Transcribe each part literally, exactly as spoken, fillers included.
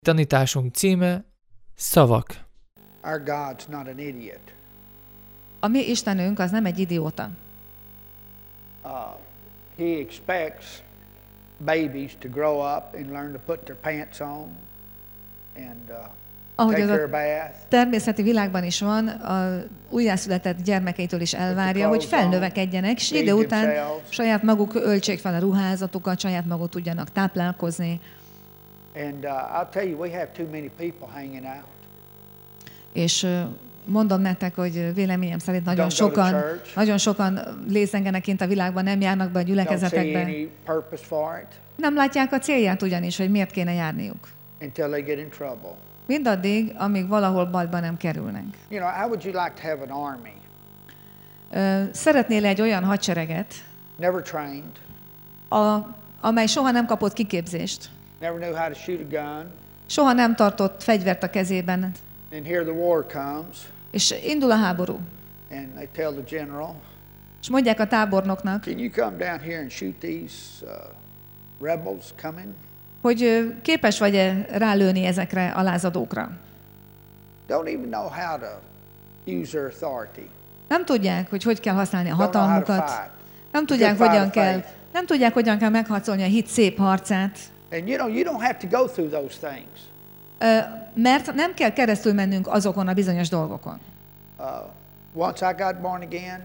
Tanításunk címe Szavak. Our God's not an idiot. A mi Istenünk az nem egy idióta. Uh, he expects babies to grow up and learn to put their pants on and uh, Ahogy take az their a bath. természeti világban is van, a újjászületett gyermekeitől is elvárja, hogy felnövekedjenek, és idő után saját maguk öltsék fel a ruházatukat, saját maguk tudjanak táplálkozni. And uh, I'll tell you, we have too many people hanging out. És uh, mondom nektek, hogy véleményem szerint nagyon Don't go to sokan, church. nagyon sokan lézengenek kint a világban, nem járnak be a Don't see gyülekezetekbe. any purpose for it Nem látják a célját ugyanis, hogy miért kéne járniuk. until they get in trouble. Mindaddig, amíg valahol bajba nem kerülnek. You know, how would you like to have an army? Uh, Szeretnél egy olyan hadsereget, Never trained, a, amely soha nem kapott kiképzést, never knew how to shoot a gun, soha nem tartott fegyvert a kezében, and here the war comes, és indul a háború. and they tell the general, És mondják a tábornoknak, can you come down here and shoot these uh, rebels coming? hogy ö, képes vagy-e rálőni ezekre a lázadókra. Don't even know how to use their authority. Nem tudják, hogy hogy kell használni a Don't know how to hatalmukat. fight. Nem The tudják, good fight hogyan of kell, faith. nem tudják, hogyan kell megharcolni a hit szép harcát. And you know, you don't have to go through those things. Ö, Mert nem kell keresztül mennünk azokon a bizonyos dolgokon. Uh, once I got born again,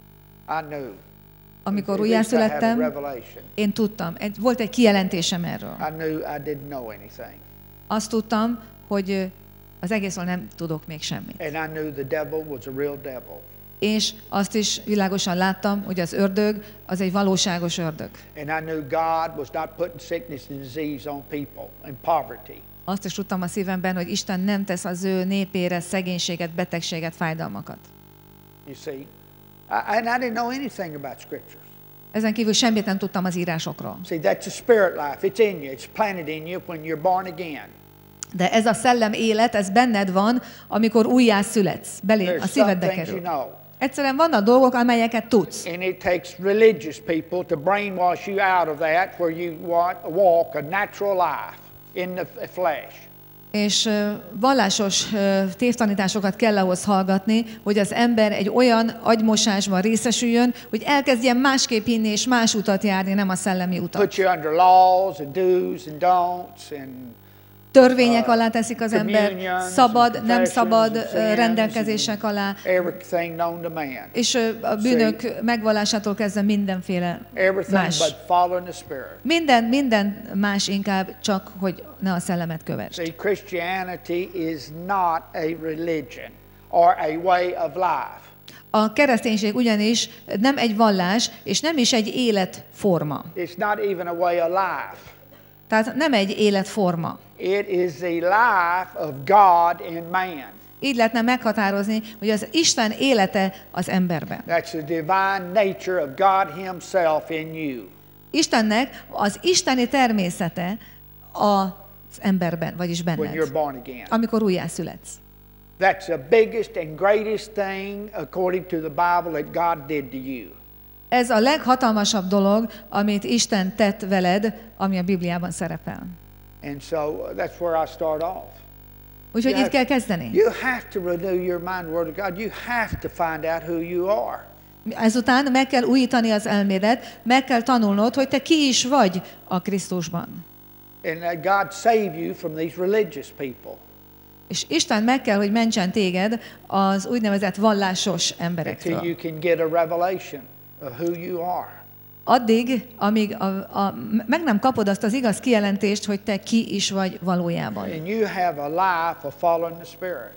I knew. Amikor At least I had a újjászülettem, revelation. én tudtam. Egy, volt egy kijelentésem erről. I knew I didn't know anything. Azt tudtam, hogy ö, az egészről nem tudok még semmit. And I knew the devil was a real devil. És azt is világosan láttam, hogy az ördög az egy valóságos ördög. And I knew God was not putting sickness and disease on people and poverty. Azt is tudtam a szívemben, hogy Isten nem tesz az ő népére szegénységet, betegséget, fájdalmakat. You see? I, and I didn't know anything about scriptures. Ezen kívül semmit nem tudtam az írásokról. See, that's a spirit life. It's in you. It's planted in you when you're born again. De ez a szellem élet, ez benned van, amikor újjászületsz, belé, a There's some szívedbe things you kerül. know. Egyszerűen vannak dolgok, amelyeket tudsz. And it takes religious people to brainwash you out of that where you want, walk a natural life in the f- flesh. És ö, vallásos ö, tévtanításokat kell ahhoz hallgatni, hogy az ember egy olyan agymosásban részesüljön, hogy elkezdjen másképp hinni és más utat járni, nem a szellemi utat. Put you under laws and do's and don'ts and Törvények alá teszik az ember, communions szabad, and nem szabad confessions ö, and rendelkezések alá, everything known to man. és ö, a bűnök megvallásától kezdve mindenféle Everything más. but following the Spirit. Minden, minden más inkább csak, hogy ne a szellemet kövess. See, Christianity is not a religion or a way of life. A kereszténység ugyanis nem egy vallás, és nem is egy életforma. It's not even a way of life. Tehát nem egy életforma. It is the life of God in man. Így lehetne meghatározni, hogy az Isten élete az emberben. That's the divine nature of God Himself in you. Istennek az isteni természete az emberben, vagyis When you're benned, born again. amikor újjászületsz. That's the biggest and greatest thing, according to the Bible, that God did to you. Ez a leghatalmasabb dolog, amit Isten tett veled, ami a Bibliában szerepel. And so uh, that's where I start off. Úgyhogy You itt kell have- kezdeni. You have to renew your mind, Word of God. You have to find out who you are. Ezután meg kell újítani az elmédet, meg kell tanulnod, hogy te ki is vagy a Krisztusban. And that God save you from these religious people. És Isten meg kell, hogy mentsen téged az úgynevezett vallásos Until emberektől. you can get a revelation of who you are. Addig, amíg a, a, meg nem kapod azt az igaz kijelentést, hogy te ki is vagy valójában. And you have a life of following the Spirit.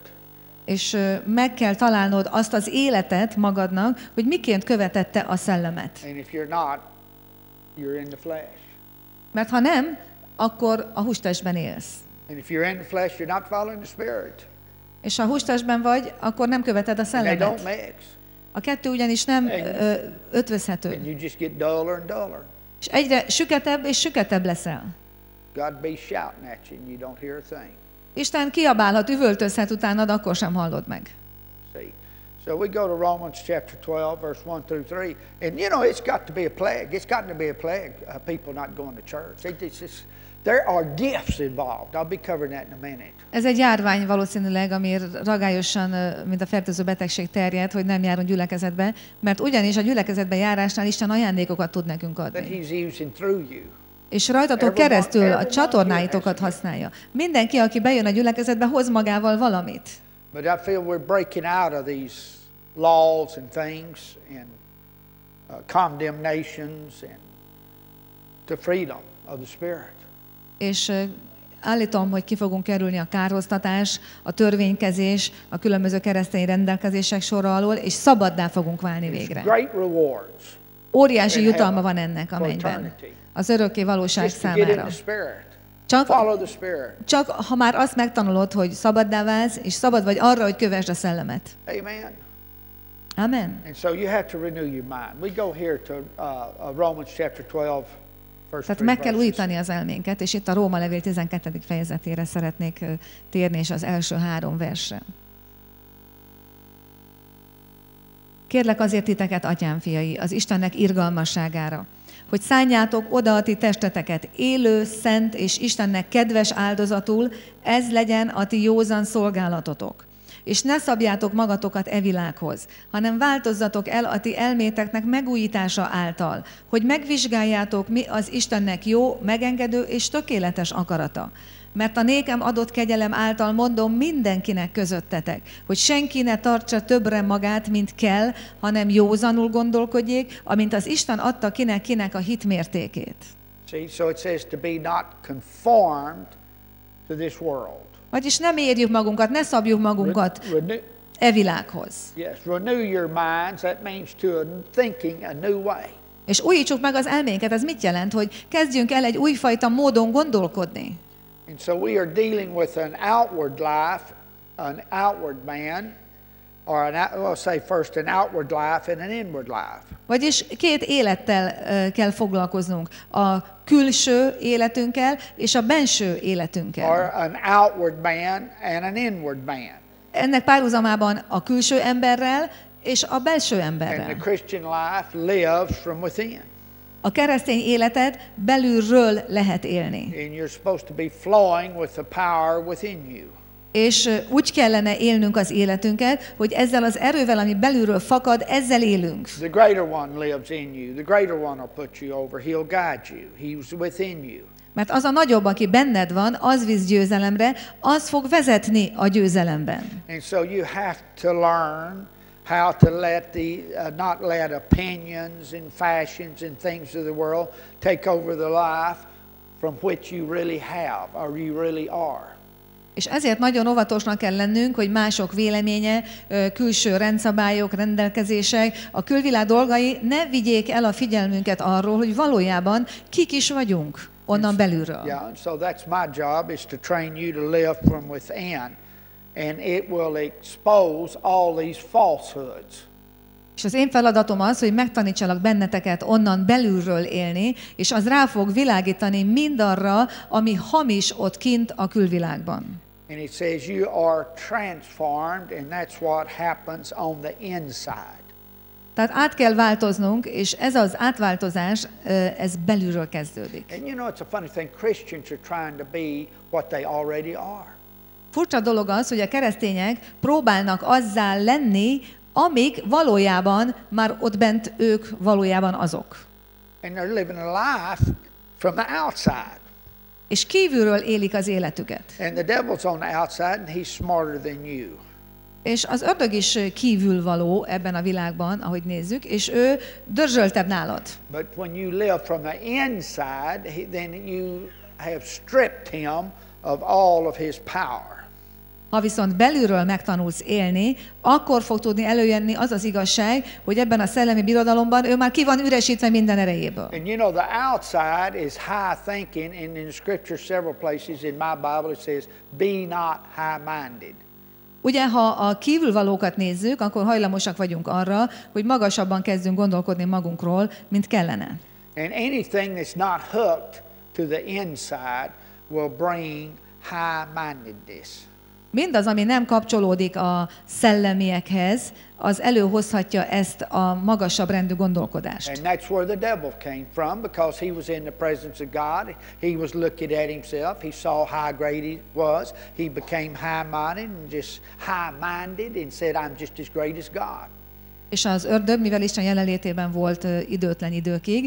És ö, meg kell találnod azt az életet magadnak, hogy miként követette a szellemet. And if you're not, you're in the flesh. Mert ha nem, akkor a hústestben élsz. And if you're in the flesh, you're not following the Spirit. És ha hústestben vagy, akkor nem követed a And they don't szellemet. mix. A kettő ugyanis nem ö, ötvözhető. And you just get duller and duller. És egyre süketebb és süketebb leszel. God be shouting at you and you don't hear a thing. Isten kiabálhat, üvöltözhet utánad, akkor sem hallod meg. See? So we go to Romans chapter twelve, verse one through three. And you know, it's got to be a plague. It's got to be a plague, uh, people not going to church. It, it's just, There are gifts involved. I'll be covering that in a minute. Ez egy járvány valószínűleg, ami ragályosan, mint a fertőző betegség terjed, hogy nem járunk gyülekezetbe, mert ugyanis a gyülekezetbe járásnál Isten ajándékokat tud nekünk That adni. he's using through you. És rajtatok keresztül a csatornáitokat használja. Mindenki, aki bejön a gyülekezetbe, hoz magával valamit. But I feel we're breaking out of these laws and things and uh, condemnations and to freedom of the Spirit. És uh, állítom, hogy ki fogunk kerülni a kárhoztatás, a törvénykezés, a különböző keresztény rendelkezések sora alól, és szabaddá fogunk válni végre. Great rewards. Óriási in jutalma heaven van ennek a for mennyben. eternity. Az örökké valóság Just to get in számára. the Spirit. Csak, Follow the Spirit. csak ha már azt megtanulod, hogy szabaddá válsz, és szabad vagy arra, hogy kövesd a szellemet. Amen. Amen. And so you have to renew your mind. We go here to uh, uh, Romans chapter twelve, verse Tehát three meg kell verses. újítani az elménket, és itt a Róma levél tizenkettedik fejezetére szeretnék ö, térni, és az első három versre. Kérlek azért titeket, atyám fiai, az Istennek irgalmasságára, hogy szánjátok oda a ti testeteket élő, szent és Istennek kedves áldozatul, ez legyen a ti józan szolgálatotok. És ne szabjátok magatokat e világhoz, hanem változzatok el a ti elméteknek megújítása által, hogy megvizsgáljátok, mi az Istennek jó, megengedő és tökéletes akarata. Mert a nékem adott kegyelem által mondom mindenkinek közöttetek, hogy senki ne tartsa többre magát, mint kell, hanem józanul gondolkodjék, amint az Isten adta kinek-kinek a hit mértékét. See, so it says to be not conformed to this world. Vagyis nem érjük magunkat, ne szabjuk magunkat Renew, e világhoz. yes, renew your minds. That means to a thinking a new way. És újítsuk meg az elménket. Ez mit jelent? Hogy kezdjünk el egy újfajta módon gondolkodni. And so we are dealing with an outward life, an outward man, or an out, well, say first an outward life and an inward life. Vagyis két élettel uh, kell foglalkoznunk. A külső életünkkel és a benső életünkkel. Or an outward man and an inward man. Ennek párhuzamában a külső emberrel és a belső And the emberrel. Christian life lives from within. A keresztény életet belülről lehet élni. And you're supposed to be flowing with the power within you. És uh, úgy kellene élnünk az életünket, hogy ezzel az erővel, ami belülről fakad, ezzel élünk. The greater one lives in you. The greater one will put you over. He'll guide you. He's within you. Mert az a nagyobb, aki benned van, az visz győzelemre, az fog vezetni a győzelemben. And so you have to learn how to let the, uh, not let opinions and fashions and things of the world take over the life from which you really have or you really are. És ezért nagyon óvatosnak kell lennünk, hogy mások véleménye, ö, külső rendszabályok, rendelkezések, a külvilág dolgai ne vigyék el a figyelmünket arról, hogy valójában kik is vagyunk onnan belülről. Yeah, and so that's my job is to train you to live from within, and it will expose all these falsehoods. És az én feladatom az, hogy megtanítsalak benneteket onnan belülről élni, és az rá fog világítani mindarra, ami hamis ott kint a külvilágban. And it says you are transformed, and that's what happens on the inside. Tehát át kell változnunk, és ez az átváltozás, ö, ez belülről kezdődik. And you know, it's a funny thing. Christians are trying to be what they already are. Furcsa dolog az, hogy a keresztények próbálnak azzá lenni, amik valójában már ott bent ők valójában azok. And they're living a life from the outside. És kívülről élik az életüket. And the devil's on the outside, and he's smarter than you. És az ördög is kívülvaló ebben a világban, ahogy nézzük, és ő dörzsöltebb nálad. But when you live from the inside, he, then you have stripped him of all of his power. Ha viszont belülről megtanulsz élni, akkor fog tudni előjönni az az igazság, hogy ebben a szellemi birodalomban ő már ki van üresítve minden erejéből. And you know, the outside is high thinking, and in the scripture several places in my Bible it says, be not high-minded. Ugye, ha a kívülvalókat nézzük, akkor hajlamosak vagyunk arra, hogy magasabban kezdünk gondolkodni magunkról, mint kellene. And anything that's not hooked to the inside will bring high-mindedness. Mindaz, ami nem kapcsolódik a szellemiekhez, az előhozhatja ezt a magasabb rendű gondolkodást. And that's where the devil came from, because he was in the presence of God. He was looking at himself. He saw how great he was. He became high-minded and just high-minded and said, I'm just as great as God. És az ördög, mivel Isten jelenlétében volt időtlen időkig,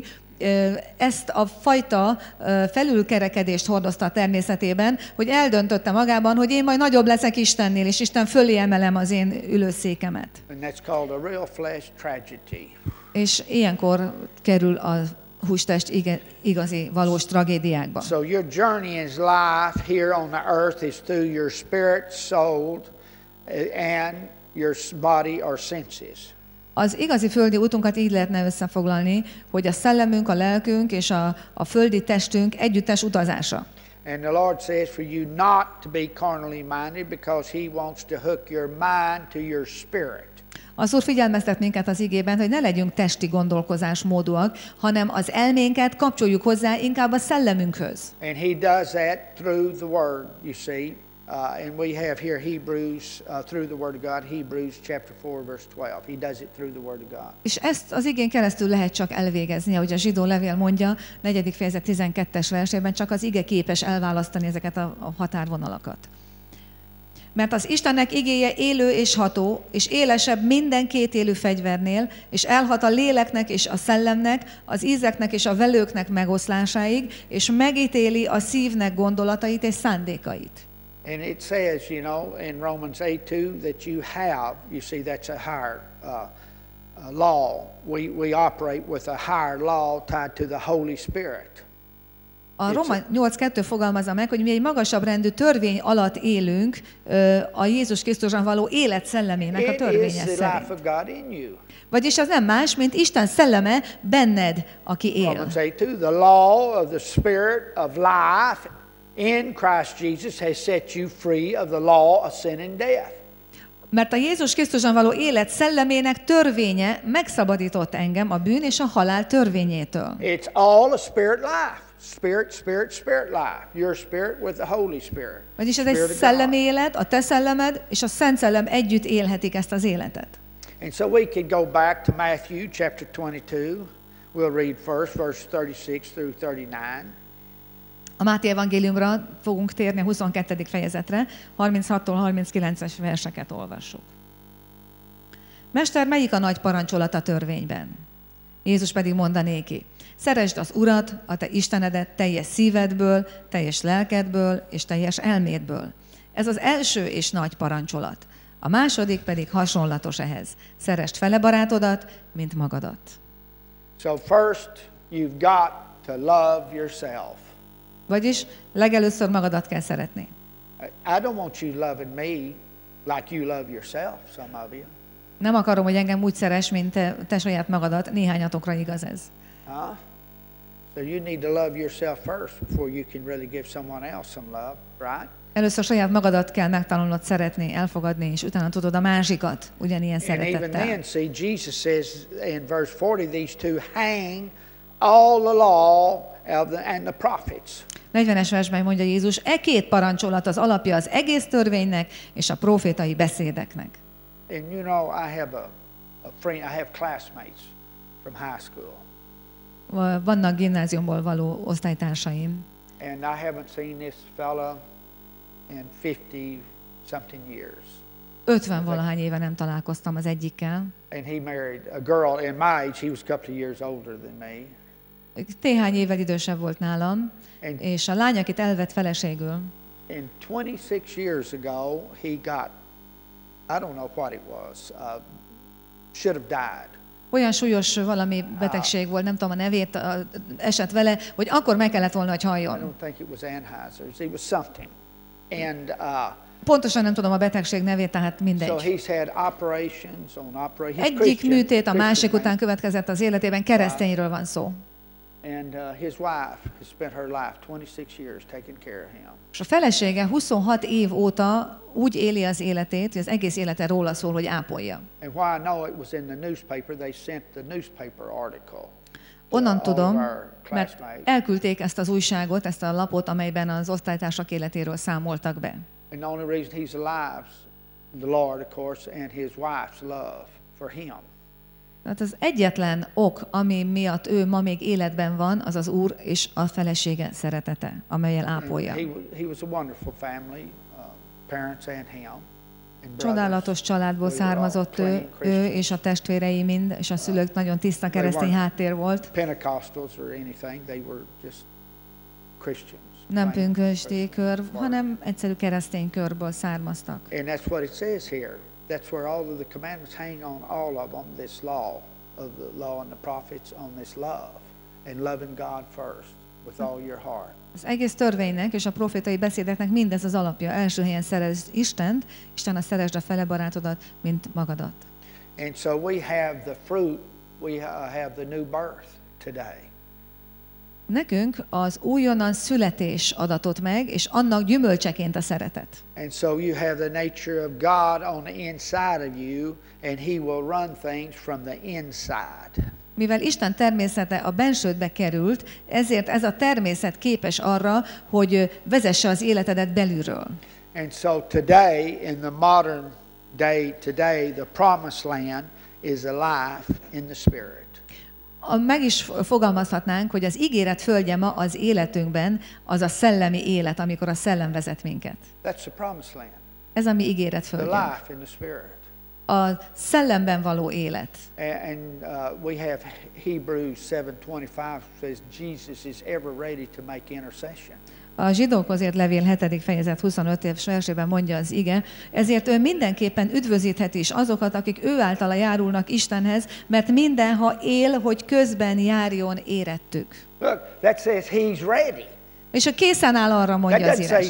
ezt a fajta felülkerekedést hordozta a természetében, hogy eldöntötte magában, hogy én majd nagyobb leszek Istennél, és Isten fölé emelem az én ülőszékemet. And that's called a real flesh tragedy. És ilyenkor kerül a hústest igazi, valós tragédiákba. So your journey in life here on the earth is through your spirit, soul, and your body or senses. Az igazi földi útunkat így lehetne összefoglalni, hogy a szellemünk, a lelkünk és a, a földi testünk együttes utazása. And the Lord says for you not to be carnally minded, because He wants to hook your mind to your spirit. Az Úr figyelmeztet minket az igében, hogy ne legyünk testi gondolkozásmódúak, hanem az elménket kapcsoljuk hozzá inkább a szellemünkhöz. And He does that through the Word, you see. Uh, and we have here Hebrews, uh, through the Word of God, Hebrews chapter four, verse twelve. He does it through the Word of God. És ezt az igén keresztül lehet csak elvégezni, ahogy a zsidó levél mondja, negyedik fejezet tizenkettes versében, csak az ige képes elválasztani ezeket a, a határvonalakat. Mert az Istennek igéje élő és ható, és élesebb minden két élő fegyvernél, és elhat a léleknek és a szellemnek, az ízeknek és a velőknek megoszlásáig, és megítéli a szívnek gondolatait és szándékait. And it says, you know, in Romans eight two that you have, you see, that's a higher uh, uh, law. We, we operate with a higher law tied to the Holy Spirit. A Róma nyolc kettő fogalmazza meg, hogy mi egy magasabb rendű törvény alatt élünk a Jézus Krisztusban való élet szellemének a törvénye szerint. Vagyis az nem más, mint Isten szelleme benned, aki él. Romans eight two, the law of the Spirit of life in Christ Jesus has set you free of the law of sin and death. Mert a Jézus Krisztusban való élet szellemének törvénye megszabadított engem a bűn és a halál törvényétől. It's all a spirit life. Spirit, spirit, spirit life. Your spirit with the Holy Spirit. Vagyis ez egy szellemi élet, a te szellemed és a Szent Szellem együtt élhetik ezt az életet. And so we could go back to Matthew chapter twenty-two. We'll read first verse thirty-six through thirty-nine. A Máté evangéliumra fogunk térni a huszonkettedik fejezetre, harminchattól harminckilences verseket olvassuk. Mester, melyik a nagy parancsolat a törvényben? Jézus pedig mondanéki: szeresd az Urat, a te Istenedet teljes szívedből, teljes lelkedből és teljes elmédből. Ez az első és nagy parancsolat. A második pedig hasonlatos ehhez. Szeresd fele barátodat, mint magadat. So first you've got to love yourself. Vagyis legelőször magadat kell szeretni. I don't want you loving me like you love yourself, some of you. Nem akarom, hogy engem úgy szeress, mint te, te saját magadat. Néhányatokra igaz ez. Huh? So you need to love yourself first before you can really give someone else some love, right? Először saját magadat kell megtanulnod szeretni, elfogadni, és utána tudod a másikat ugyanilyen szeretettel. And even then, see, Jesus says in verse forty, these two hang all the law of the, and the prophets. negyvenes versben mondja Jézus, e két parancsolat az alapja az egész törvénynek és a profétai beszédeknek. And you know, I have a, a friend, I have classmates from high school. Vannak gimnáziumból való osztálytársaim. And I haven't seen this fella in fifty something years. ötven valahány éve nem találkoztam az egyikkel. And he married a girl in my age. He was a couple of years older than me. Néhány évvel idősebb volt nálam, And és a lány, akit elvett feleségül. in twenty-six years ago, he got, I don't know what it was, uh, should have died. Olyan súlyos valami betegség volt, nem tudom a nevét, a, esett vele, hogy akkor meg kellett volna, hogy I halljon. don't think it was Anheuser's. It was something. And uh, Pontosan nem tudom a betegség nevét, tehát so mindegy. he's had operations on operations. Egyik műtét a másik után következett az életében, keresztényről van szó. And uh, his wife has spent her life twenty-six years taking care of him. És a felesége huszonhat év óta úgy éli az életét, hogy az egész élete róla szól, hogy ápolja. And why I know it was in the newspaper, they sent the newspaper article. Onnan to all tudom, of our mert classmates. elküldték ezt az újságot, ezt a lapot, amelyben az osztálytársak életéről számoltak be. And the only reason he's alive is the Lord, of course, and his wife's love for him. Tehát az egyetlen ok, ami miatt ő ma még életben van, az az Úr és a felesége szeretete, amellyel ápolja. He, he was a wonderful family, uh, parents and him. Csodálatos családból származott ő, ő és a testvérei mind, és a szülők nagyon tiszta keresztény háttér volt. Nem pünkösdi kör, hanem egyszerű keresztény körből származtak. And that's what it says here. That's where all of the commandments hang on, all of them, this law of the law and the prophets, on this love and loving God first with all your heart. Az egész törvénynek és a profétai beszédeknek mindez az alapja. Első helyen szeresd Istent, Isten a szeresd a fele barátodat, mint magadat. And so we have the fruit, we have the new birth today. Nekünk az újonnan születés adatot meg, és annak gyümölcseként a szeretet. And so you have the nature of God on the inside of you, and he will run things from the inside. Mivel Isten természete a bensődbe került, ezért ez a természet képes arra, hogy vezesse az életedet belülről. And so today, in the modern day today, the promised land is a life in the Spirit. Meg is fogalmazhatnánk, hogy az ígéret földje ma az életünkben az a szellemi élet, amikor a szellem vezet minket. That's the promised land. Ez a mi ígéret földje. The life in the Spirit. A szellemben való élet. And uh, we have Hebrews seven twenty-five says Jesus is ever ready to make intercession. A Zsidókhoz írt levél hetedik fejezet huszonötös versében mondja az ige, ezért ő mindenképpen üdvözítheti is azokat, akik ő általa járulnak Istenhez, mert minden, ha él, hogy közben járjon érettük. Look, that says he's ready. És a készen áll arra, mondja az írás.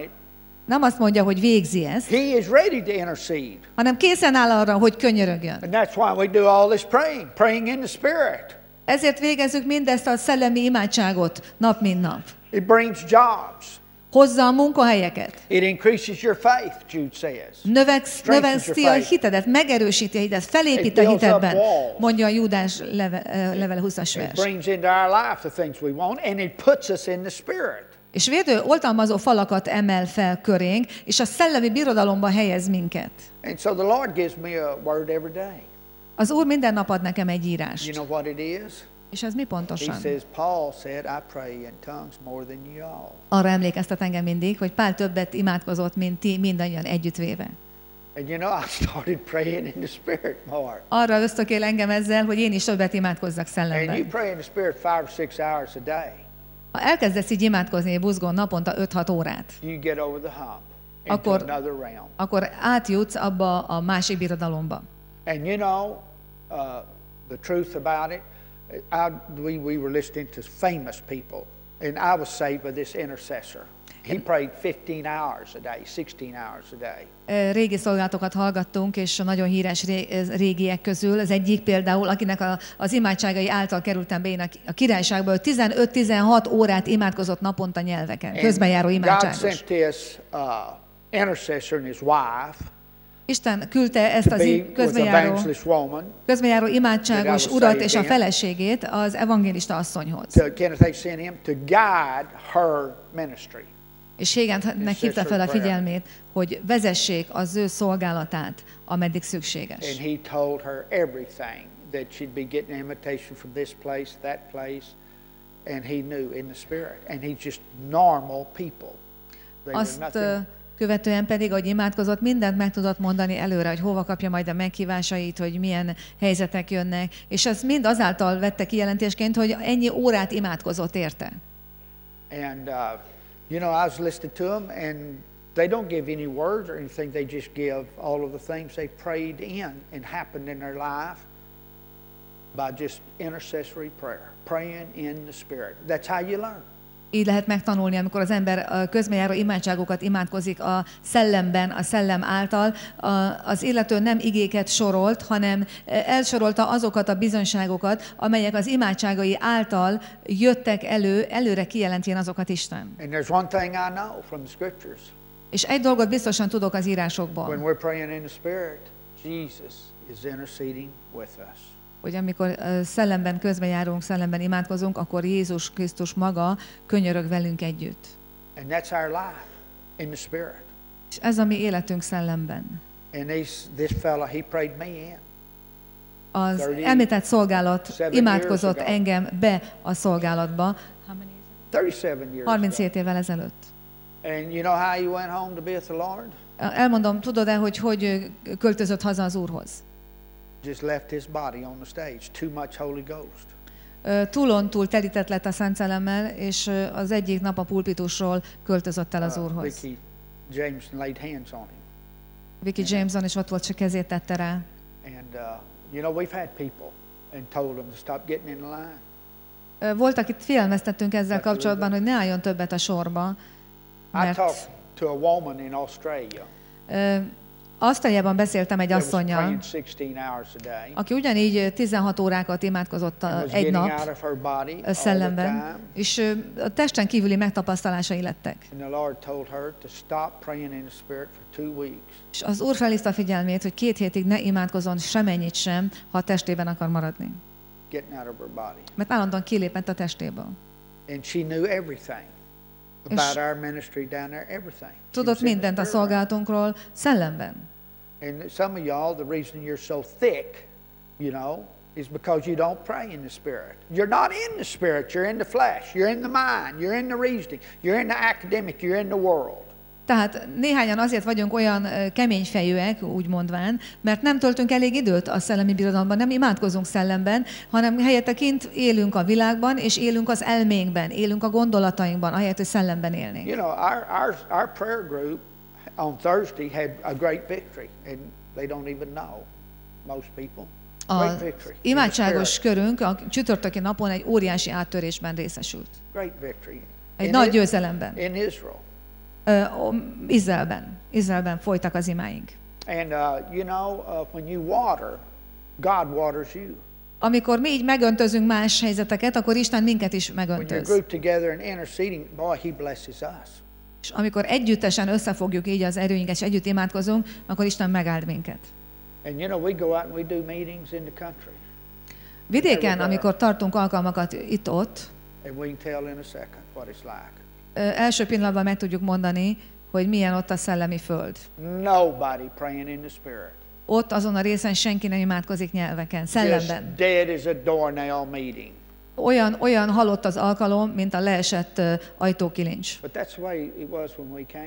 Nem azt mondja, hogy végzi ezt, he is ready to intercede. hanem készen áll arra, hogy könyörögjön. And that's why we do all this praying, praying in the Spirit. Ezért végezzük mindezt a szellemi imádságot nap mint nap. It brings jobs. Hozza a munkahelyeket. It increases your faith, Jude says. Növeksz, növeszti a hitedet, megerősíti a hitedet, felépít a hitedben, mondja a Júdás leve, levele huszas vers. It brings into our life the things we want, and it puts us in the Spirit. És védő, oltalmazó falakat emel fel körénk, és a szellemi birodalomba helyez minket. And so the Lord gives me a word every day. Az Úr minden nap ad nekem egy írást. You know what it is? És ez mi pontosan? He says, Paul said, I pray in tongues more than you all. Arra emlékeztet engem mindig, hogy Pál többet imádkozott, mint ti mindannyian együttvéve. And you know, I started praying in the Spirit more. Arra ösztökél engem ezzel, hogy én is többet imádkozzak And you szellemben. pray in the Spirit five or six hours a day. Ha elkezdesz így imádkozni buzgón naponta öt-hat órát, You get over the hump into Akkor- another realm. akkor átjutsz abba a másik birodalomba. And you know, uh, the truth about it, I, we, we were listening to famous people, and I was saved by this intercessor. He prayed fifteen hours a day, sixteen hours a day. Régi szolgálatokat hallgattunk, és a nagyon híres ré- régiek közül az egyik például, akinek a, az imádságai által kerültem be én a, a királyságba, ő tizenöt-tizenhat órát imádkozott naponta nyelveken, közbenjáró God imádságos. sent this uh, intercessor and his wife Isten küldte ezt to az be i- with közbenjáró, evangelist woman. közbenjáró imádságos That I was urat saved és a in. feleségét az evangélista asszonyhoz. To, Kenneth, they sent him to guide her ministry. És Hégentnek hívta fel a figyelmét, hogy vezessék az ő szolgálatát, ameddig szükséges. And he told her everything, that she'd be getting invitation from this place, that place, and he knew in the Spirit. And he's just normal people. They were Azt nothing. ö, követően pedig, ahogy imádkozott, mindent meg tudott mondani előre, hogy hova kapja majd a meghívásait, hogy milyen helyzetek jönnek, és ezt mind azáltal vette kijelentésként, hogy ennyi órát imádkozott érte. And, uh, you know, I was listening to them, and they don't give any words or anything. They just give all of the things they prayed in and happened in their life by just intercessory prayer, praying in the Spirit. That's how you learn. Így lehet megtanulni, amikor az ember a közbenjáró imádságokat imádkozik a szellemben, a szellem által. A, az illető nem igéket sorolt, hanem elsorolta azokat a bizonyságokat, amelyek az imádságai által jöttek elő, előre kijelentvén azokat Isten. And there's one thing I know from the Scriptures. És egy dolgot biztosan tudok az When írásokból, we're praying in the Spirit, Jesus is interceding with us. hogy amikor ö, szellemben közbenjárunk, szellemben imádkozunk, akkor Jézus Krisztus maga könyörög velünk együtt. And that's our life in the Spirit. És ez a mi életünk szellemben. And this, this fella, he prayed me in. Az említett szolgálat imádkozott engem be a szolgálatba. thirty-seven years harminchét évvel ezelőtt. And you know how he went home to be with the Lord? Elmondom, tudod-e, hogy hogy költözött haza az Úrhoz? Just left his body on the stage. Too much Holy Ghost. Túlon túl telített lett a Szent Szellemmel, és az egyik nap a pulpitusról költözött el az Úrhoz. Uh, Vicky Jameson laid hands on him. Vicky Jameson is ott volt, csak kezét tette rá. And uh, you know, we've had people and told them to stop getting in the line. Voltak itt, figyelmeztettünk ezzel kapcsolatban, hogy ne álljon többet a sorba. Mert... I talked to a woman in Australia. Ausztráliában beszéltem egy asszonnyal, aki ugyanígy tizenhat órákat imádkozott egy nap szellemben, és a testen kívüli megtapasztalásai lettek. És az Úr felhívta a figyelmét, hogy két hétig ne imádkozzon semennyit sem, ha a testében akar maradni. Mert állandóan kilépett a testéből. About our ministry down there, everything. Tudott mindent a szolgálatunkról szellemben. And some of y'all, the reason you're so thick, you know, is because you don't pray in the Spirit. You're not in the Spirit, you're in the flesh, you're in the mind, you're in the reasoning, you're in the academic, you're in the world. Tehát néhányan azért vagyunk olyan kemény fejűek, úgy mondván, mert nem töltünk elég időt a szellemi birodalomban, nem imádkozunk szellemben, hanem helyette kint élünk a világban, és élünk az elménkben, élünk a gondolatainkban, ahelyett, hogy szellemben élnénk. You know, our, our, our prayer group on Thursday had a great victory, and they don't even know, most people. Az imádságos körünk a csütörtöki napon egy óriási áttörésben részesült. Great victory. Egy nagy győzelemben. In Israel. Uh, Izraelben. Izraelben folytak az imáink. And uh, you know, uh, when you water, God waters you. Amikor mi így megöntözünk más helyzeteket, akkor Isten minket is megöntöz. When you're grouped together and interceding, boy, He blesses us. És amikor együttesen összefogjuk így az erőinket, és együtt imádkozunk, akkor Isten megáld minket. And you know, we go out and we do meetings in the country. Vidéken, amikor tartunk alkalmakat itt-ott, and we can tell in a second what it's like. Első pillanatban meg tudjuk mondani, hogy milyen ott a szellemi föld. Nobody praying in the spirit. Ott azon a részen senki nem imádkozik nyelveken, szellemben. Just dead as a doornail meeting. Olyan, olyan halott az alkalom, mint a leesett uh, ajtókilincs. But that's the way it was when we came.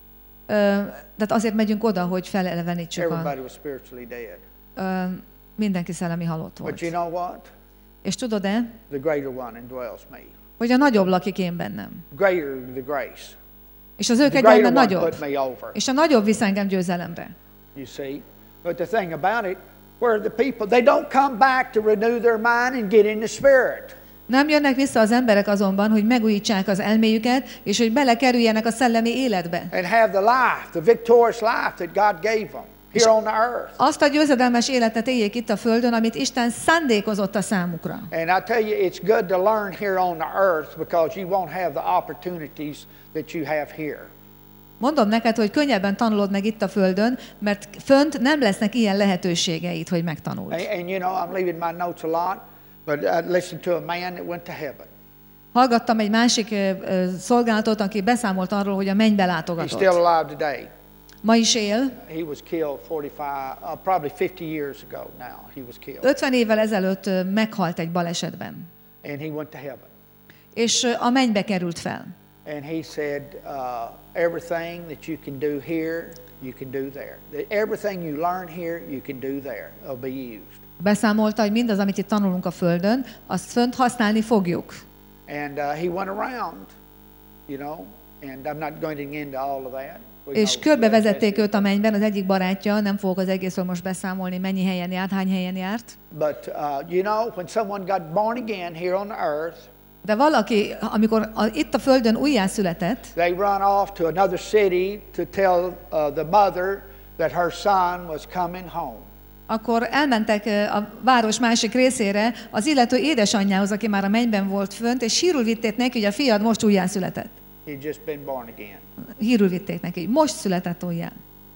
Uh, tehát azért megyünk oda, hogy felelevenítsük a... Everybody was spiritually dead. Uh, mindenki szellemi halott volt. But you know what? És tudod-e? The greater one indwells me. Hogy a nagyobb lakik én bennem. Greater the grace. És az ő kegyelme nagyobb. És a nagyobb visz engem győzelemre. You see? But the thing about it, where the people, they don't come back to renew their mind and get in the spirit. Nem jönnek vissza az emberek azonban, hogy megújítsák az elméjüket, és hogy belekerüljenek a szellemi életbe. And have the life, the victorious life that God gave them here on the earth. Azt a győzedelmes életet éljék itt a földön, amit Isten szándékozott a számukra. And I tell you, it's good to learn here on the earth because you won't have the opportunities that you have here. Mondom neked, hogy könnyebben tanulod meg itt a földön, mert fönt nem lesznek ilyen lehetőségeid, hogy megtanuld. And, and you know, I'm leaving my notes a lot, but I listened to a man that went to heaven. Hallgattam egy másik uh, szolgálatot, aki beszámolt arról, hogy a mennybe He's látogatott. still alive today. Ma is él. He was killed forty-five, uh, probably fifty years ago now. He was killed. ötven évvel ezelőtt uh, meghalt egy balesetben. And he went to heaven. És uh, a mennybe került fel. And he said, uh, everything that you can do here, you can do there. Everything you learn here, you can do there. It'll be used. Beszámolta, hogy mindaz, amit itt tanulunk a földön, azt fönt használni fogjuk. And uh, he went around, you know, and I'm not going to get into all of that. És körbevezették őt a mennyben, az egyik barátja, nem fogok az egészről most beszámolni, mennyi helyen járt, hány helyen járt. But uh, you know, when someone got born again here on the earth, de valaki, amikor a, itt a földön újjászületett, they run off to another city to tell uh, the mother that her son was coming home. Akkor elmentek a város másik részére az illető édesanyjához, aki már a mennyben volt fönt, és hírül vitték neki, hogy a fiad most újjászületett. He'd just been born again. Hírül vitték neki, most született újjá.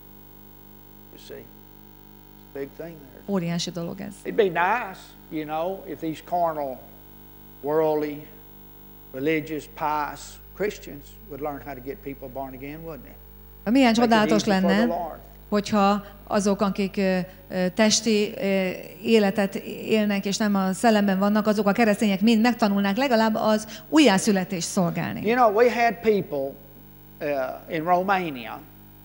You see, it's a big thing there. Óriási dolog ez. It'd be nice, you know, if these carnal, worldly, religious, pious Christians would learn how to get people born again, wouldn't it? Milyen Make it csodálatos easy for the lenne, Lord. hogyha azok, akik ö, ö, testi ö, életet élnek, és nem a szellemben vannak, azok a keresztények mind megtanulnák legalább az újjászületést szolgálni. You know, we had people uh, in Romania,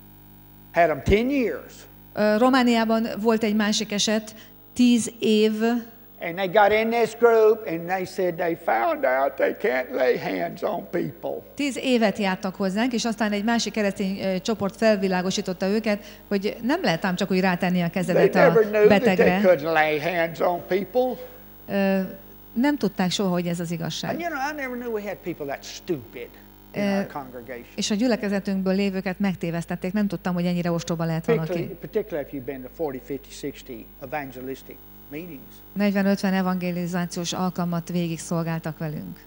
had them ten years, Ö, Romániában volt egy másik eset, tíz év, and they got in this group, and they said they found out they can't lay hands on people. tíz évet jártak hozzánk, és aztán egy másik keresztény ö, csoport felvilágosította őket, hogy nem lehet ám csak úgy rátenni a They kezedet a never knew that they betegre. couldn't lay hands on people. Ö, Nem tudták soha, hogy ez az And igazság. you know, I never knew we had people that stupid in Uh, our congregation. És a gyülekezetünkből lévőket megtévesztették. Nem tudtam, hogy ennyire ostoba lehet Particularly, valaki. particularly if you've been to forty, fifty, sixty evangelistic meetings. negyven-ötven evangelizációs alkalmat végig szolgáltak velünk.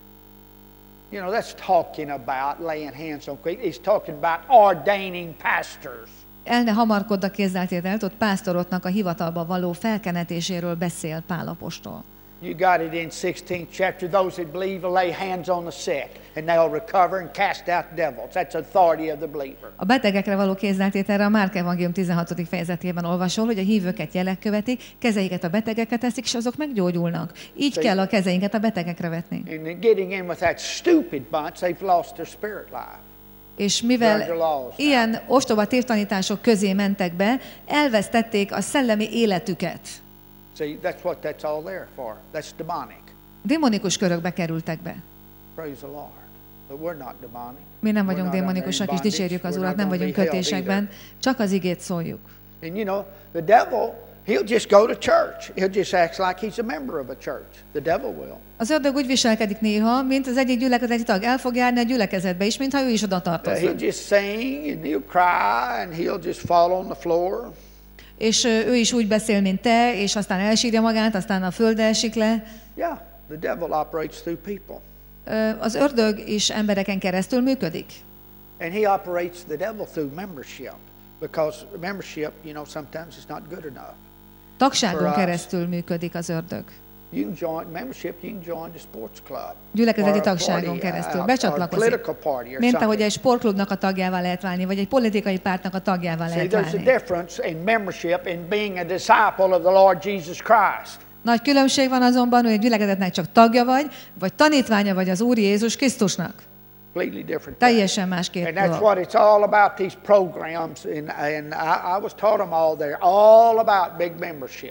You know, that's talking about laying hands on people. He's talking about ordaining pastors. El ne hamarkodd a kézzeltételt, ott pásztoroknak a hivatalba való felkenetéséről beszél Pál apostol. You got it in sixteenth chapter. Those that believe will lay hands on the sick, and they'll recover and cast out devils. That's authority of the believer. A betegekre való kézzeltételre a Márk evangélium tizenhatodik fejezetében olvasol, hogy a hívőket jelek követik, kezeiket a betegekre teszik, és azok meggyógyulnak. Így Szép. kell a kezeinket a betegekre vetni. And then getting in with that stupid bunch, they've lost their spirit life. És mivel Learn the laws. ilyen ostoba tévtanítások közé mentek be, elvesztették a szellemi életüket. See, that's what that's all there for. That's demonic. Démonikus körökbe kerültek be. Praise the Lord. But we're not demonic. Mi nem We're vagyunk not under démonikusak, és bondage. dicsérjük az We're Urat, not nem gonna vagyunk be held kötésekben, either. csak az igét szóljuk. And you know, the devil, he'll just go to church. He'll just act like he's a member of a church. The devil will. Az ördög úgy viselkedik néha, mint az egyik gyülekezeti tag. El fog járni a gyülekezetbe is, mintha ő is oda Uh, tartozna. he'll just sing and he'll cry and he'll just fall on the floor. És ö, ő is úgy beszél, mint te, és aztán elsírja magát, aztán a földre esik le. Yeah, the devil operates through people. Ö, Az ördög is embereken keresztül működik. And he operates the devil through membership. Because membership, you know, sometimes is not good enough. Tagságon For us. keresztül működik az ördög. You can join membership, you can join the sports club. Gyülekezeti or a tagságon party, keresztül uh, or becsatlakozik. political party or Mint ahogy something. egy sportklubnak a tagjává lehet válni, vagy egy politikai pártnak a tagjává See, lehet there's a válni. difference in membership and being a disciple of the Lord Jesus Christ. Nagy különbség van azonban, hogy a gyülekezetnek csak tagja vagy, vagy tanítványa vagy az Úr Jézus Krisztusnak. Completely different thing. Teljesen más két And that's dolog. what it's all about, these programs. And, and I, I was taught them all there, all about big membership.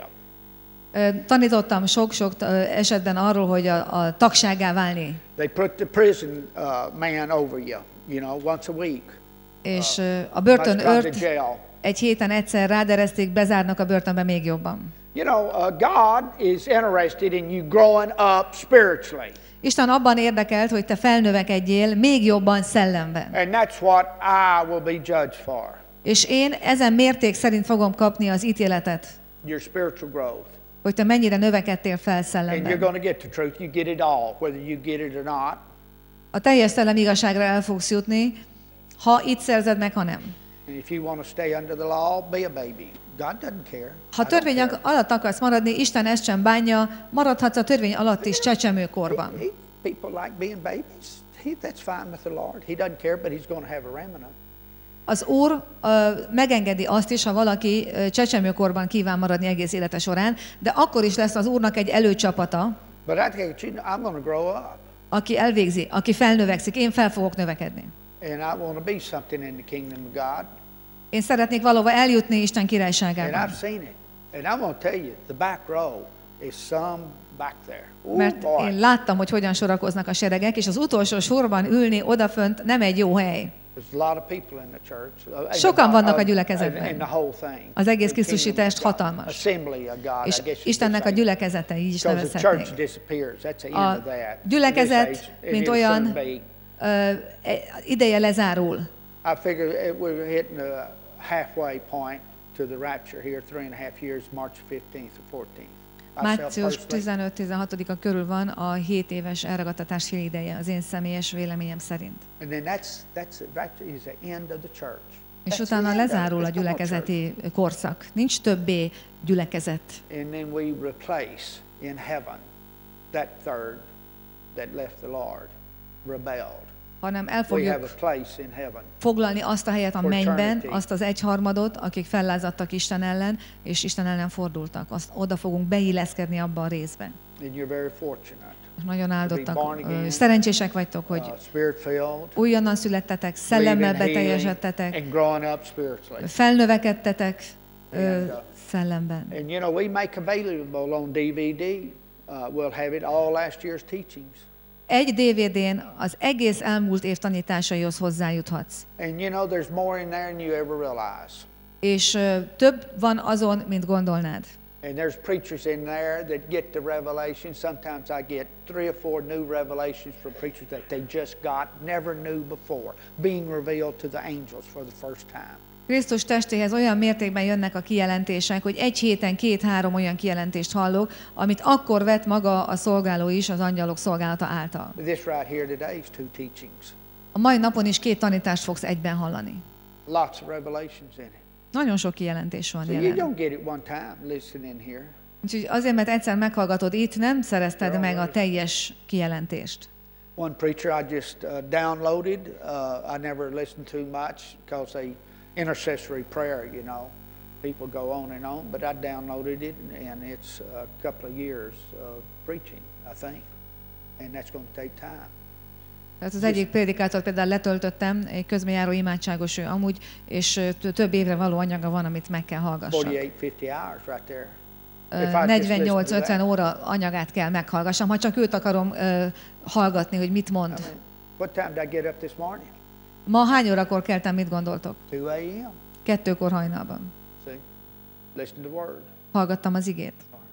Ö, Tanítottam sok-sok ö, esetben arról, hogy a, a tagsággá válni. They put the prison uh, man over you, you know, once a week. És ö, a Must börtön come to őrt jail. egy héten egyszer ráderezték, bezárnak a börtönbe még jobban. You know, uh, God is interested in you growing up spiritually. Isten abban érdekelt, hogy te felnövekedjél még jobban szellemben. And that's what I will be judged for, És én ezen mérték szerint fogom kapni az ítéletet, your spiritual growth. hogy te mennyire növekedtél fel And you're szellemben. going to get the truth. You get it all, whether you get it or not. A teljes szellem igazságra el fogsz jutni, ha itt szerzed meg, ha nem. And if you want to stay under the law, be a baby. God doesn't care. Ha I don't törvény care. alatt akarsz maradni, Isten ezt sem bánja, maradhatsz a törvény alatt is csecsemőkorban. He, people like being babies. He, that's fine with the Lord. He doesn't care, but he's going to have a remnant. Az Úr ö, megengedi azt is, ha valaki ö, csecsemőkorban kíván maradni egész élete során, de akkor is lesz az Úrnak egy előcsapata, But I tell you, I'm going to grow up, aki elvégzi, aki felnövekszik. Én fel fogok növekedni. and I want to be something in the kingdom of God. Én szeretnék valahova eljutni Isten And királyságában. I've seen it. And I'm going to tell you, the back row is some back there. Ooh, Mert boy. én láttam, hogy hogyan sorakoznak a seregek, és az utolsó sorban ülni odafönt nem egy jó hely. There's a lot of people in the church. uh, in the Sokan bo- vannak a uh, gyülekezetben. In the whole thing. Az egész The Krisztusi kingdom of test God. hatalmas. Assembly of God, És I guess you Istennek a could say. gyülekezete, így is Because the church nevezhetnénk. disappears. That's the end A of that. gyülekezet, In this age, mint it will olyan, soon be. Ö, e- ideje lezárul. I figure it, we're hitting the halfway point to the rapture here, three and a half years, March fifteenth or fourteenth. Myself Március personally. tizenöt-tizenhatodika körül van a hét éves elragadtatás ideje, az én személyes véleményem szerint. And then that's that's the rapture is the end of the church. És That's utána the end of it. lezárul a There's no more church. gyülekezeti korszak. Nincs többé gyülekezet. And then we replace in heaven that third that left the Lord, rebelled. hanem el We have fogjuk a place in heaven. foglalni azt a helyet a For mennyben, eternity. azt az egyharmadot, akik fellázadtak Isten ellen, és Isten ellen fordultak. Azt oda fogunk beilleszkedni abba a részbe. And you're very fortunate. Nagyon áldottak. born again, Ö, Szerencsések vagytok, hogy Uh, Spirit-filled. újonnan születtetek, szellemmel believe in healing, beteljesedtetek, and growing up spiritually. felnövekedtetek ö, And, uh, szellemben. And you know, we make available on D V D. Uh, we'll have it all last year's teachings. Egy dé vé dén az egész elmúlt év tanításaihoz hozzájuthatsz. And you know, there's more in there than you ever realize. És ö, több van azon, mint gondolnád. And there's preachers in there that get the revelation. Sometimes I get three or four new revelations from preachers that they just got, never knew before, being revealed to the angels for the first time. Krisztus testéhez olyan mértékben jönnek a kijelentések, hogy egy héten két-három olyan kijelentést hallok, amit akkor vett maga a szolgáló is az angyalok szolgálata által. This right here today is two teachings. A mai napon is két tanítást fogsz egyben hallani. Lots of revelations in it. Nagyon sok kijelentés van So you jelen. don't get it one time listening here. Úgyhogy azért, mert egyszer meghallgatod itt, nem szerezted meg a teljes kijelentést. One preacher I just uh, downloaded, uh, I never listened to much because they intercessory prayer, you know. People go on and on, but I downloaded it and it's a couple of years of preaching, I think. And that's going to take time. Tehát az egyik prédikátort például letöltöttem, egy közbenjáró imádságos ő amúgy, és ö, több évre való anyaga van, amit meg kell hallgassak. forty-eight, fifty hours right there. Ö, If I just listen negyvennyolc-ötven to that. óra anyagát kell meghallgassam, ha csak őt akarom ö, hallgatni, hogy mit mond. I mean, what time did I get up this morning? Ma hány órakor keltem, mit gondoltok? two a m Kettőkor hajnalban. See? Listen to the word. Hallgattam az igét.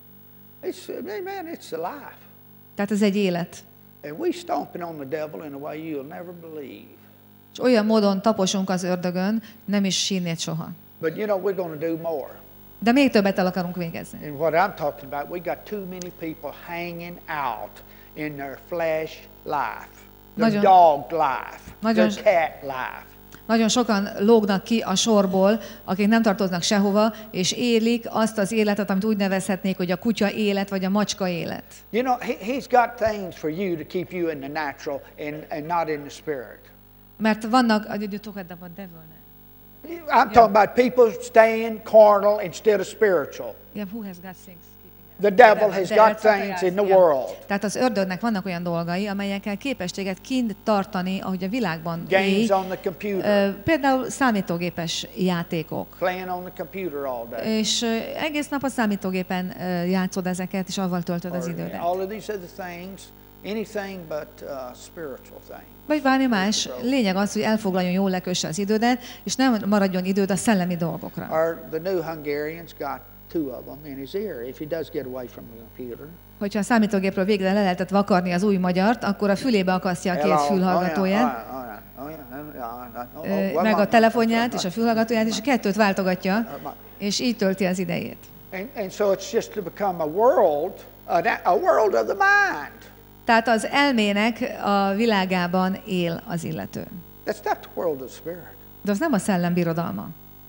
It's, man, it's the life. Tehát ez egy élet. And we stomping on the devil in a way you'll never believe. És olyan módon taposunk az ördögön, nem is sínnéd soha. But you know, we're going to do more. De még többet el akarunk végezni. And what I'm talking about, we got too many people hanging out in their flesh life, their Nagyon- dog life, Nagyon- their cat life. Nagyon sokan lógnak ki a sorból, akik nem tartoznak sehova, és élik azt az életet, amit úgy nevezhetnék, hogy a kutya élet, vagy a macska élet. You know, he, he's got things for you to keep you in the natural and, and not in the spirit. Mert vannak, did you talk about devil now? I'm talking about people staying carnal instead of spiritual. Yeah, who has got things? The devil has De- got de- things in the yeah. world. Tehát az ördögnek vannak olyan dolgai, amelyekkel képes téged kint tartani, ahogy a világban Games élj. on the computer, Ö, Például számítógépes játékok. playing on the computer all day. És ö, egész nap a számítógépen ö, játszod ezeket, és avval töltöd az Or idődet. all of these other things, anything but uh, spiritual things. Vagy bármi más. Lényeg az, hogy elfoglaljon, jól lekösse az idődet, és nem maradjon időd a szellemi dolgokra. Or the new Hungarian's got two of them in his ear if he does get away from the computer. Hogyha a számítógépről végre le lehetett vakarni az új magyart, akkor a fülébe akasztja a két Hello. fülhallgatóját, Oh, yeah, oh, yeah, oh, yeah, oh, yeah, oh, ö, well, meg my- a telefonját és a fülhallgatóját, és a kettőt váltogatja, uh, my- és így tölti az idejét. And, and so it's just to become a world, a, a world of the mind. Tehát az elmének a világában él az illető. That's not the world of the spirit. De az nem a szellem birodalma.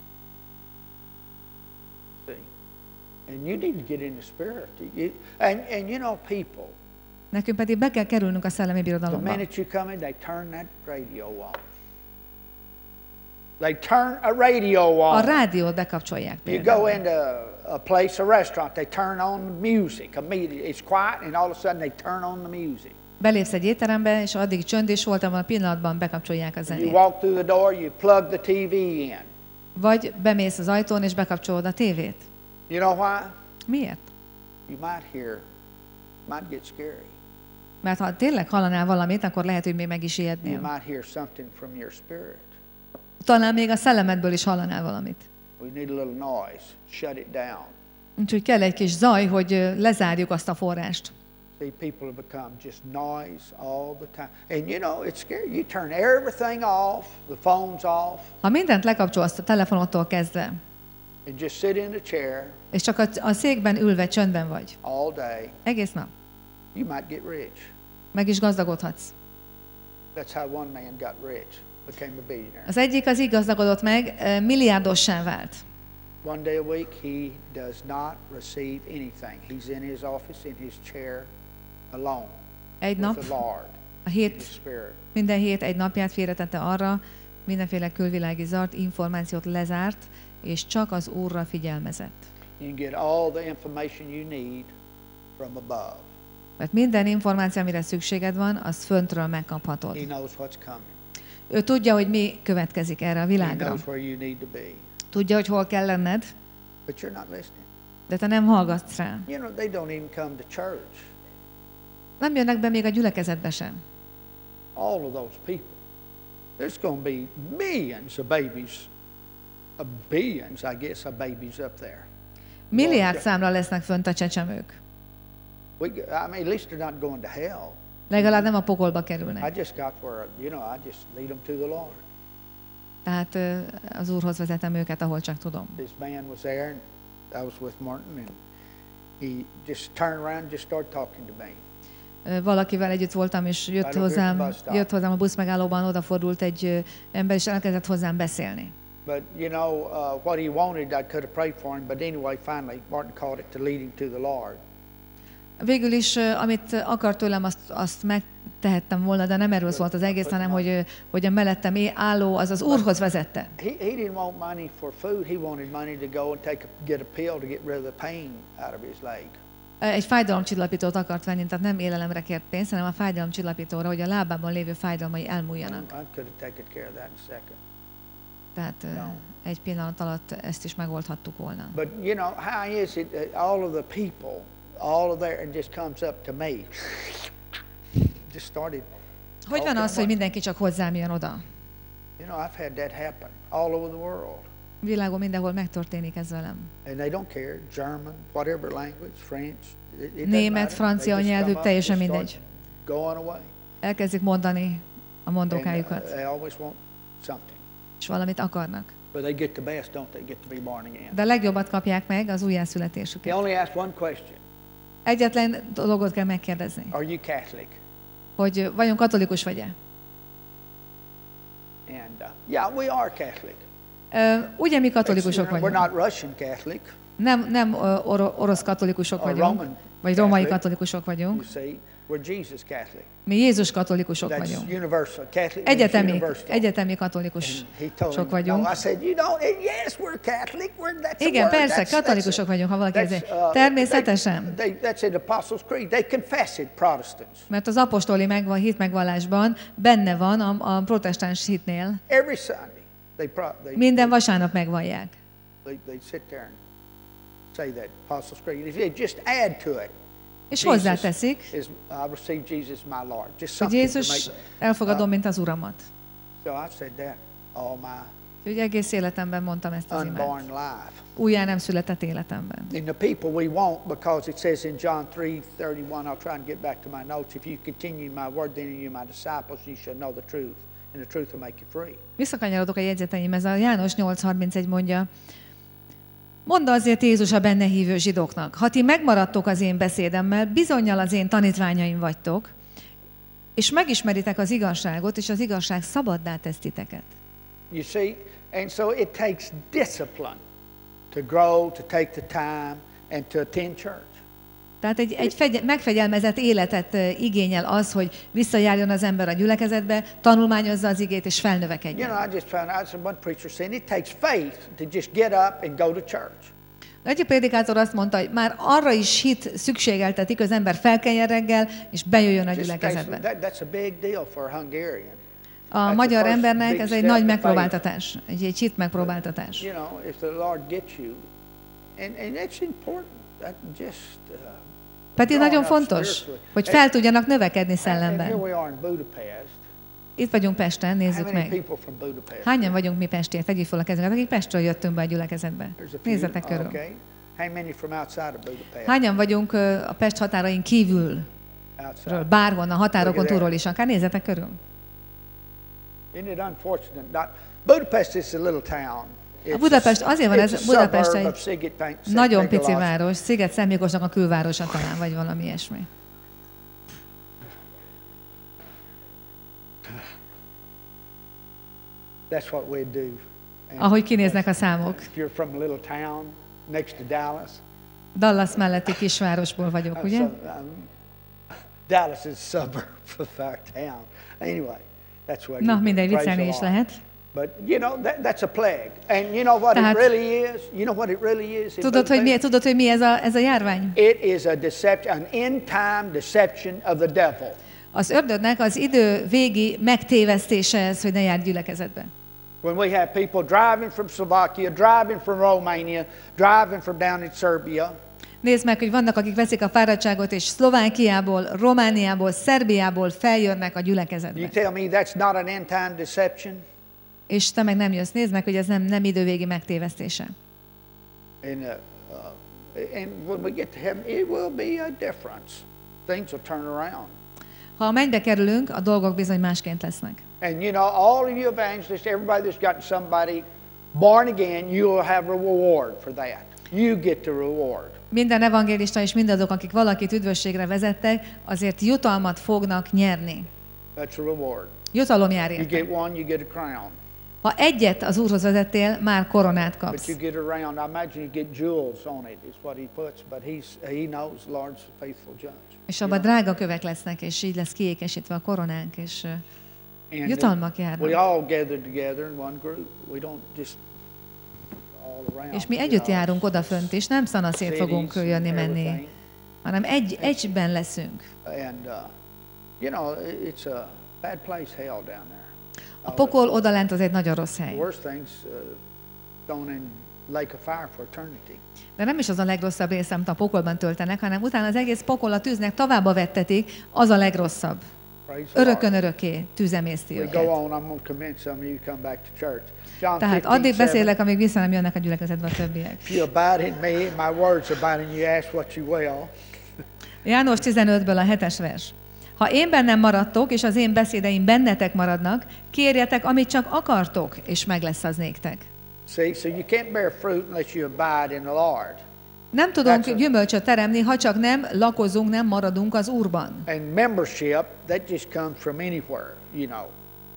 See? And you need to get in the spirit. You, and, and you know, people, Nekünk pedig be kell kerülnünk a szellemi the birodalomba. minute you come in, they turn that radio on. They turn a radio A on. rádiót bekapcsolják You go például. into a place, a restaurant, they turn on the music immediately. It's quiet, and all of a sudden they turn on the music. Belépsz egy étterembe, és addig csönd is volt, abban a pillanatban bekapcsolják a You zenét. walk through the door, you plug the T V in. Vagy bemész az ajtón, és bekapcsolod a tévét. You know why? Miért? You might hear, might get scary. Mert ha tényleg hallanál valamit, akkor lehet, hogy még meg is You ijednél. might hear something from your spirit. Talán még a szellemedből is hallanál valamit. We need a little noise. Shut it down. Úgyhogy kell egy kis zaj, hogy ö, lezárjuk azt a forrást. See, people have become just noise all the time. And you know, it's scary. You turn everything off, the phone's off, Ha mindent lekapcsolsz a telefonottól kezdve, and just sit in a chair és csak a, a székben ülve csöndben vagy, all day, egész nap, you might get rich. meg is gazdagodhatsz. That's how one man got rich, became a billionaire. Az egyik az így gazdagodott meg, ö, milliárdossá vált. One day a week, he does not receive anything. He's in his office, in his chair, alone Egy with nap, the Lord. A in hét, the spirit. minden hét egy napját félretette arra, mindenféle külvilági zart, információt lezárt, és csak az Úrra figyelmezett. You can get all the information you need from above. Mert minden információ, amire szükséged van, az föntről megkaphatod. He knows what's coming. Ő tudja, hogy mi következik erre a He világra. knows where you need to be. Tudja, hogy hol kell lenned, But you're not listening. de te nem hallgatsz rá. You know, they don't even come to church. Nem jönnek be még a gyülekezetbe sem. All of those people. There's going to be millions of babies, of billions, I guess, of babies up there. Milliárd számra lesznek fönt a csecsemők. We, I mean, at least they're not going to hell. Legalább nem a pokolba I kerülnek. just got where, you know, I just lead them to the Lord. Tehát ö, az Úrhoz vezetem őket, ahol csak tudom. This man was there, and I was with Martin, and he just turned around and just started talking to me. Ö, Valakivel együtt voltam, és jött hozzám, jött hozzám a buszmegállóban, odafordult egy ö, ember, és elkezdett hozzám beszélni. But, you know, uh, what he wanted, I could have prayed for him, but anyway, finally, Martin called it to lead him to the Lord. Végül is, ö, amit akart tőlem, azt, azt megtehettem volna, de nem erről szólt az egész, hanem hogy, ö, hogy a mellettem é- álló, az az Úrhoz vezette. He, he didn't want money for food. He wanted money to go and take a, get a pill to get rid of the pain out of his leg. Egy fájdalomcsillapítót akart venni, tehát nem élelemre kért pénzt, hanem a fájdalomcsillapítóra, hogy a lábában lévő fájdalmai elmúljanak. I could have taken care of that in a second. Tehát ö, egy pillanat alatt ezt is megoldhattuk volna. But, you know, how is it that all of the people, all of there, and just comes up to me, just started. Hogy van talking az, hogy about- mindenki csak hozzám jön oda? You know, I've had that happen all over the world. Világon mindenhol megtörténik ez velem. And they don't care, German, whatever language, French, it, it doesn't Német, matter. francia They just nyelvük, come up, teljesen just mindegy. start going away. Elkezdik mondani a And, uh, mondókájukat, they always want something. és valamit akarnak. But they get the best, don't they? Get to be born again. De a legjobbat kapják meg, az He újjászületésüket. only asked one question. Egyetlen dolgot kell megkérdezni, Are you Catholic? hogy vajon katolikus vagy-e? And uh, yeah, we are Catholic. Ö, Ugye mi It's, katolikusok you know, we're vagyunk? not Russian Catholic, Nem, nem ö, or- orosz katolikusok or vagyunk, Roman vagy római Catholic. katolikusok You vagyunk. see, we're Jesus Catholic. Mi Jézus katolikusok That's vagyunk. universal. Catholic means Egyetemi, universal. egyetemi And katolikusok he told him, vagyunk. no, I said, you don't, and yes, we're Catholic. We're, that's a Igen, word. persze, That's- katolikusok that's- vagyunk, ha valaki that's, ezért. uh, Természetesen. They, they, that's in the Apostles' Creed. They confess it, Protestants. Mert az apostoli megvan, hit megvallásban benne van a, a protestáns hitnél. Every Sunday, they, pro, they, Minden vasárnap megvallják. they, they sit there and say that Apostles' Creed. They just add to it. És Jesus hozzáteszik, is, I receive Jesus my Lord. Just hogy something to Jézus make. elfogadom, mint az Uramat. So I said that all my Úgyhogy egész életemben mondtam ezt az unborn imát. life. Újjá nem született életemben. And the people we won't, because it says in John three thirty-one, I'll try and get back to my notes. If you continue my word, then you my disciples, you shall know the truth, and the truth will make you free. Visszakanyarodok a jegyzeteimhez. A János nyolc harmincegy mondja, mondd azért Jézus a benne hívő zsidóknak, ha ti megmaradtok az én beszédemmel, bizonnyal az én tanítványaim vagytok, és megismeritek az igazságot, és az igazság szabaddá tesz titeket. You see, and so it takes discipline to grow, to take the time, and to attend church. Tehát egy, egy fegy, megfegyelmezett életet ö, igényel az, hogy visszajárjon az ember a gyülekezetbe, tanulmányozza az igét és You felnövekedjen. know, I just found out some one preacher saying it takes faith to just get up and go to church. Egy prédikátor azt mondta, hogy már arra is hit szükségeltetik, hogy az ember felkeljen reggel, és bejöjjön a Just gyülekezetbe. that, that's a big deal for a Hungarian. A That's magyar the first embernek big ez egy step nagy of megpróbáltatás, egy, egy hit megpróbáltatás. You know, if the Lord gets you, and, and it's important. That just uh, Pedig growing nagyon up fontos, spiritually. hogy And- fel tudjanak növekedni and here szellemben. we are in Budapest. Itt vagyunk Pesten, How nézzük many meg. people from Budapest? Hányan vagyunk mi pestiek? Tegyük fel a kezünket, akik Pestről jöttünk be a gyülekezetbe. There's a few. Nézzetek körül. Okay. How many from outside of Budapest? Hányan vagyunk ö, a Pest határain kívülről, Outside. bárhonnan, határokon Look at túlról that. is, akár nézzetek körül. Isn't it unfortunate? Not Budapest is a little town. It's Budapest- azért van it's ez- a Budapest suburb egy of Sziget- Nagyon pici Szentmiklós. város, Sziget-Szentmiklósnak a külvárosa talán, vagy valami ilyesmi. That's what we do. And Ahogy kinéznek a számok. if you're from a little town next to Dallas, Dallas melletti kisvárosból vagyok, I'm ugye? so- I'm- Dallas is a suburb of our town. Anyway, that's what. Na, mindegy, praise viccelni the is Lord. lehet. But you know that, that's a plague, and you know what Tehát- it really is. You know what it really is. in Tudod, hogy mi, Brother tudod, hogy mi ez a, ez a járvány? Ben? It is a deception, an end-time deception of the devil. Az ördögnek az idő végi megtévesztése ez, hogy ne járj gyülekezetbe. When we have people driving from Slovakia, driving from Romania, driving from down in Serbia, Nézd meg, hogy vannak, akik veszik a fáradtságot, és Szlovákiából, Romániából, Szerbiából feljönnek a you gyülekezetbe. tell me that's not an end-time deception? És te meg nem jössz. Nézd meg, hogy ez nem, nem idővégi megtévesztése. And, uh, uh, and when we get to heaven, it will be a difference. Things will turn around. Ha a mennybe kerülünk, a dolgok bizony másként lesznek. And you know, all of you evangelists, everybody that's got somebody born again, you will have a reward for that. You get the reward. Minden evangélista és mindazok, akik valakit üdvösségre vezettek, azért jutalmat fognak nyerni. That's a reward. Jutalom jár You érte. get one, you get a crown. Ha egyet az Úrhoz vezettél, már koronát But kapsz. you get around. I imagine you get jewels on it, is what he puts. But he's he knows the Lord's a faithful judge. És abban drága kövek lesznek, és így lesz kiékesítve a koronánk, és ö, And jutalmak we járnak. all gather together in one group. We don't just all around. És mi you együtt know, járunk odafönt, és nem szanaszét fogunk cities jönni, and menni, everything. hanem egy, egyben leszünk. And uh, you know, it's a bad place, hell down there. A pokol odalent az egy nagyon rossz The hely. worst things uh, thrown in lake of fire for eternity. De nem is az a legrosszabb része, amit a pokolban töltenek, hanem utána az egész pokol a tűznek továbbba vettetik, az a legrosszabb. Praise the Örökön Lord. örökké tűzemészti We go őket. on. I'm going to convince some of you to come back to church. John Tehát fifteen addig seven. beszélek, amíg vissza nem jönnek a gyülekezetbe a többiek. If you abide in me, my words abide in you. Ask what you will. János tizenötből a hetes vers. Ha én bennem maradtok, és az én beszédeim bennetek maradnak, kérjetek, amit csak akartok, és meg lesz az néktek. See, so you can't bear fruit unless you abide in the Lord. Nem tudunk That's a- gyümölcsöt teremni, ha csak nem lakozunk, nem maradunk az Úrban. And membership, that just comes from anywhere, you know.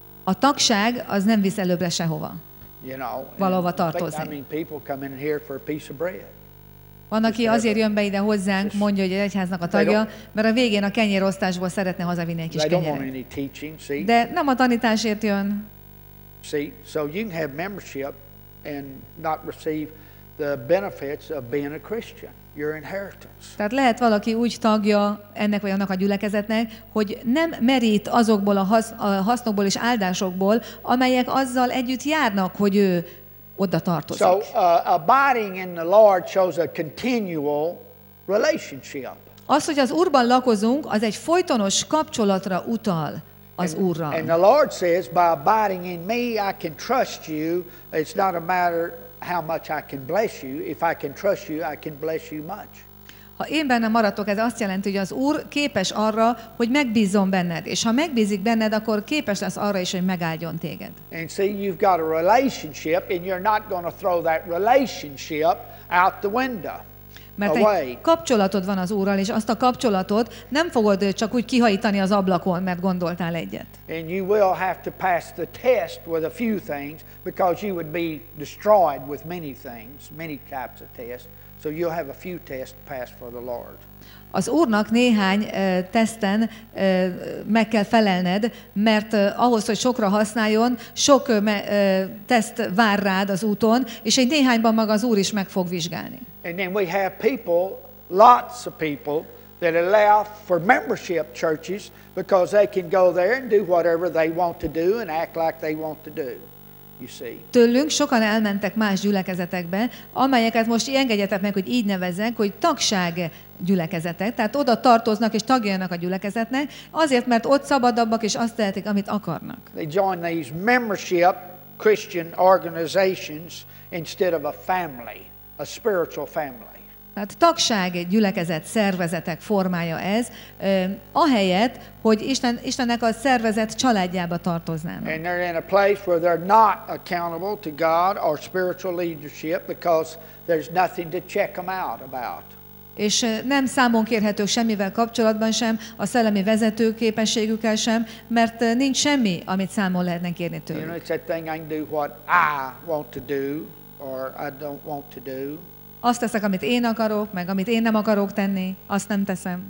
A tagság az nem visz előbbre sehova. You know. Valahova And tartozni. I mean, people come in here for a piece of bread. Van, aki azért jön be ide hozzánk, mondja, hogy egy egyháznak a tagja, mert a végén a kenyérosztásból szeretne hazavinni egy kis They don't want kenyeret. any teaching, see? De nem a tanításért jön. See, so you can have membership and not receive the benefits of being a Christian, your inheritance. Tehát lehet valaki úgy tagja ennek vagy annak a gyülekezetnek, hogy nem merít azokból a, hasz, a hasznokból és áldásokból, amelyek azzal együtt járnak, hogy ő oda tartozik. So uh, abiding in the Lord shows a continual relationship. Az, hogy az Úrban lakozunk, az egy folytonos kapcsolatra utal az Úrral. And the Lord says, by abiding in me, I can trust you. It's not a matter how much I can bless you. If I can trust you, I can bless you much. Ha én bennem maradtok, ez azt jelenti, hogy az Úr képes arra, hogy megbízzon benned. És ha megbízik benned, akkor képes lesz arra is, hogy megáldjon téged. And see, you've got a relationship, and you're not going to throw that relationship out the window. Mert Away. egy kapcsolatod van az Úrral, és azt a kapcsolatot nem fogod csak úgy kihajítani az ablakon, mert gondoltál egyet. And you will have to pass the test with a few things, because you would be destroyed with many things, many types of tests. So you'll have a few tests to pass for the Lord. Az Úrnak néhány uh, teszten uh, meg kell felelned, mert uh, ahhoz, hogy sokra használjon, sok uh, me, uh, teszt vár rád az úton, és egy néhányban maga az Úr is meg fog vizsgálni. And then we have people, lots of people, that allow for membership churches because they can go there and do whatever they want to do and act like they want to do. You see. Tőlünk sokan elmentek más gyülekezetekbe, amelyeket most engedjetek meg, hogy így nevezzek, hogy tagság gyülekezetek, tehát oda tartoznak és tagjának a gyülekezetnek, azért, mert ott szabadabbak és azt tehetik, amit akarnak. They join these membership Christian organizations instead of a family, a spiritual family. Tehát tagság, gyülekezet, szervezetek formája ez, eh, ahelyett, hogy Isten, Istennek a szervezet családjába tartoznának. And they're in a place where they're not accountable to God or spiritual leadership because there's nothing to check them out about. És eh, nem számon kérhetők semmivel kapcsolatban sem, a szellemi vezető képességükkel sem, mert eh, nincs semmi, amit számon lehetne kérni You know, tőlük. it's that thing I can do what I want to do or I don't want to do. Azt teszek, amit én akarok, meg amit én nem akarok tenni, azt nem teszem.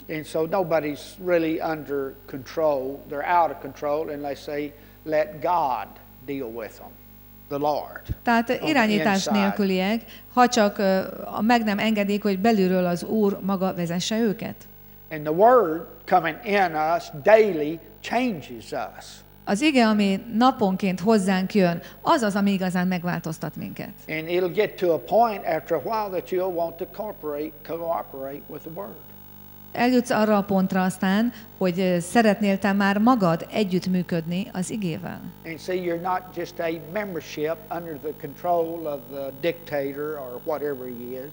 And so nobody's really under control. They're out of control, and they say, let God deal with them, the Lord. Tehát irányítás nélküliek, ha csak uh, meg nem engedik, hogy belülről az Úr maga vezesse őket. And the word coming in us daily changes us. Az ige, ami naponként hozzánk jön, az az, ami igazán megváltoztat minket. And it'll get to a point after a while that you'll want to cooperate, cooperate with the word. Eljutsz arra a pontra aztán, hogy szeretnél te már magad együttműködni az igével. And see, you're not just a membership under the control of the dictator or whatever he is.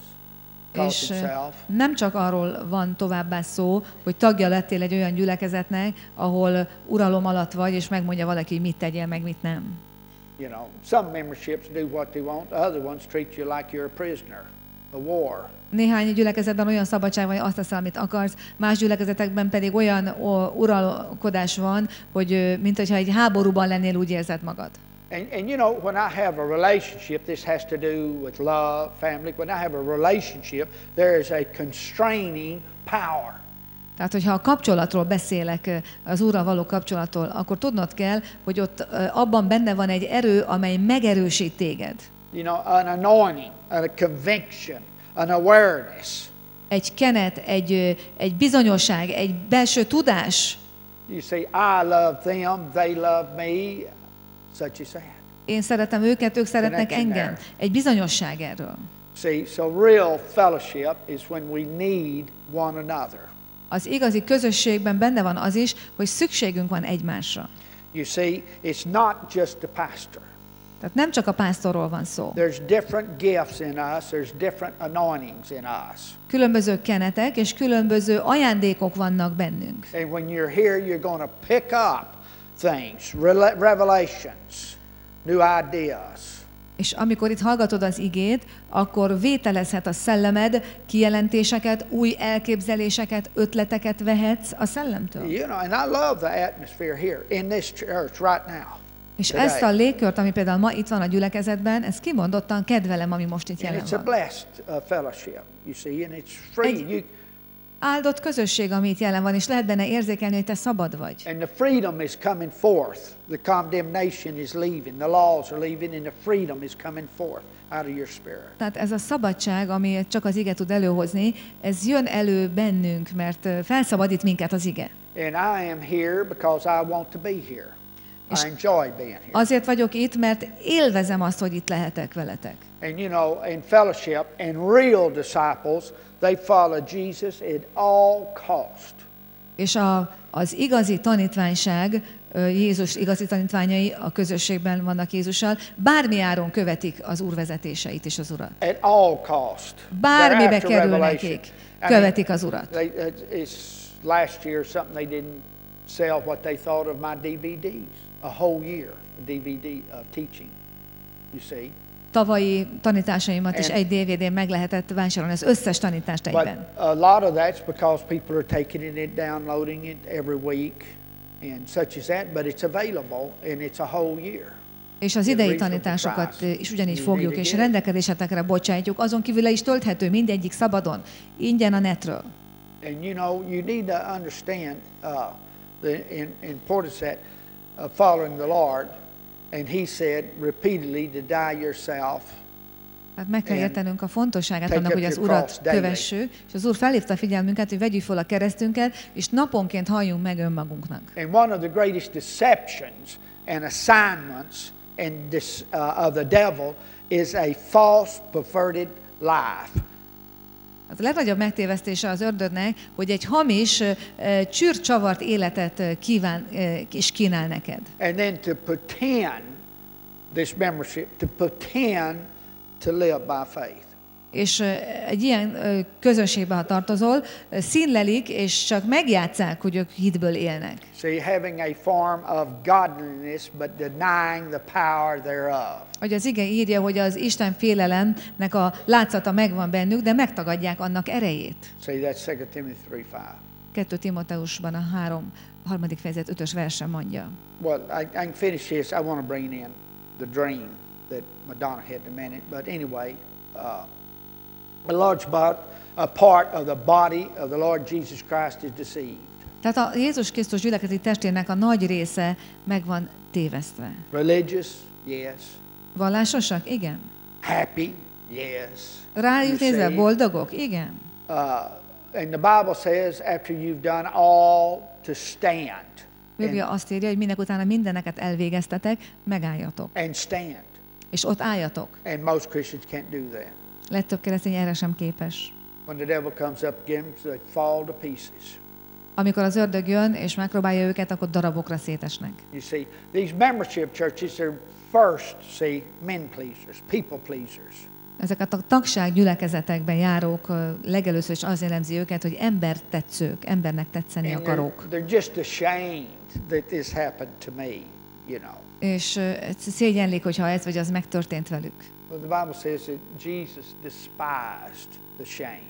És nem csak arról van továbbá szó, hogy tagja lettél egy olyan gyülekezetnek, ahol uralom alatt vagy, és megmondja valaki, mit tegyél, meg mit nem. You know, some memberships do what they want, other ones treat you like you're a prisoner, a war. Néhány gyülekezetben olyan szabadság van, hogy azt teszel, amit akarsz, más gyülekezetekben pedig olyan uralkodás van, hogy mint hogyha egy háborúban lennél, úgy érzed magad. And, and you know, when I have a relationship, this has to do with love, family. When I have a relationship, there is a constraining power. Tehát, hogyha a kapcsolatról beszélek, az Úrral való kapcsolattól, akkor tudnod kell, hogy ott abban benne van egy erő, amely megerősít téged. You know, an anointing, a conviction, an awareness. Egy kenet, egy, egy bizonyosság, egy belső tudás. You say, I love them, they love me, such as that. Én szeretem őket, ők szeretnek engem. Egy bizonyosság erről. See, so real fellowship is when we need one another. Az igazi közösségben benne van az is, hogy szükségünk van egymásra. You see, it's not just the pastor. Tehát nem csak a pásztorról van szó. There's different gifts in us, there's different anointings in us. Különböző kenetek és különböző ajándékok vannak bennünk. And when you're here, you're going to pick up things, revelations, new ideas. És amikor itt hallgatod az igét, akkor vételezhet a szellemed, kijelentéseket, új elképzeléseket, ötleteket vehetsz a szellemtől. You know, and I love the atmosphere here in this church right now. És ezt a légkört, ami például ma itt van a gyülekezetben, ezt kimondottan kedvelem, ami most itt jelen van. It's a blessed uh, fellowship, you see, and it's free. Egy you... áldott közösség, ami itt jelen van, és lehet benne érzékelni, hogy te szabad vagy. And the freedom is coming forth. The condemnation is leaving. The laws are leaving, and the freedom is coming forth out of your spirit. Tehát ez a szabadság, ami csak az ige tud előhozni, ez jön elő bennünk, mert felszabadít minket az ige. And I am here because I want to be here. I enjoy being here. Azért vagyok itt, mert élvezem azt, hogy itt lehetek veletek. And you know, in fellowship, and real disciples, they follow Jesus at all cost. És a, az igazi tanítványság, Jézus igazi tanítványai a közösségben vannak Jézussal, bármi áron követik az Úr vezetéseit és az Urat. At all cost. Bármibe kerül nekik, követik az Urat. They, it's last year something they didn't sell what they thought of my D V Ds. A whole year of D V D of teaching. You see? Tavalyi tanításaimat is egy dé vé dén meg lehetett vásárolni, az összes tanítást egyben. But a lot of that's because people are taking it, downloading it every week and such as that, but it's available and it's a whole year. És az idei tanításokat is ugyanígy fogjuk, és rendelkezésetekre bocsátjuk, azon kívül le is tölthető mindegyik szabadon, ingyen a netről. And you know, you need to understand uh, the importance that of following the Lord. And he said repeatedly to die yourself. Hát meg kell értenünk a fontosságát annak, hogy az Urat kövessük, és az Úr felhívta a figyelmünket, hogy vegyük fel a keresztünket, és naponként halljunk meg önmagunknak. And one of the greatest deceptions and assignments and this, uh, of the devil is a false, perverted life. A legnagyobb megtévesztése az ördögnek, hogy egy hamis, uh, csűrcsavart életet kíván uh, és kínál neked. And then to pretend this membership, to pretend to live by faith. És uh, egy ilyen uh, közösségbe, ha tartozol, uh, színlelik, és csak megjátsszák, hogy ők hitből élnek. See, having a form of godliness, but denying the power thereof. Hogy az ige írja, hogy az Isten félelemnek a látszata megvan bennük, de megtagadják annak erejét. See, that's Second Timothy three five. Kettő Timóteusban a három, harmadik fejezet ötös verse mondja. Well, I, I can finish this. I want to bring in the dream that Madonna had in a minute, but anyway, uh, a large part, a part of the body of the Lord Jesus Christ is deceived. Tehát a Jézus Krisztus gyülekezeti testének a nagy része meg van tévesztve. Religious, yes. Vallásosak? Igen. Happy, yes. Rájuk You nézve see? boldogok? Igen. Uh, and the Bible says, after you've done all to stand. Biblia azt írja, hogy minek utána mindeneket elvégeztetek, megálljatok. And stand. És ott álljatok. And most Christians can't do that. Legtöbb keresztény erre sem képes. When the devil comes up against them, they fall to pieces. Amikor az ördög jön és megpróbálja őket, akkor darabokra szétesnek. You see, these membership churches are first, see, men pleasers, people pleasers. Ezeket a tagság gyülekezetekben járók ö, legelőször is az jellemzi őket, hogy embertetszők, embernek tetszeni And akarók. they're, they're just ashamed that this happened to me, you know. És ö, szégyenlik, hogyha ez vagy az megtörtént velük. Well, the Bible says that Jesus despised the shame.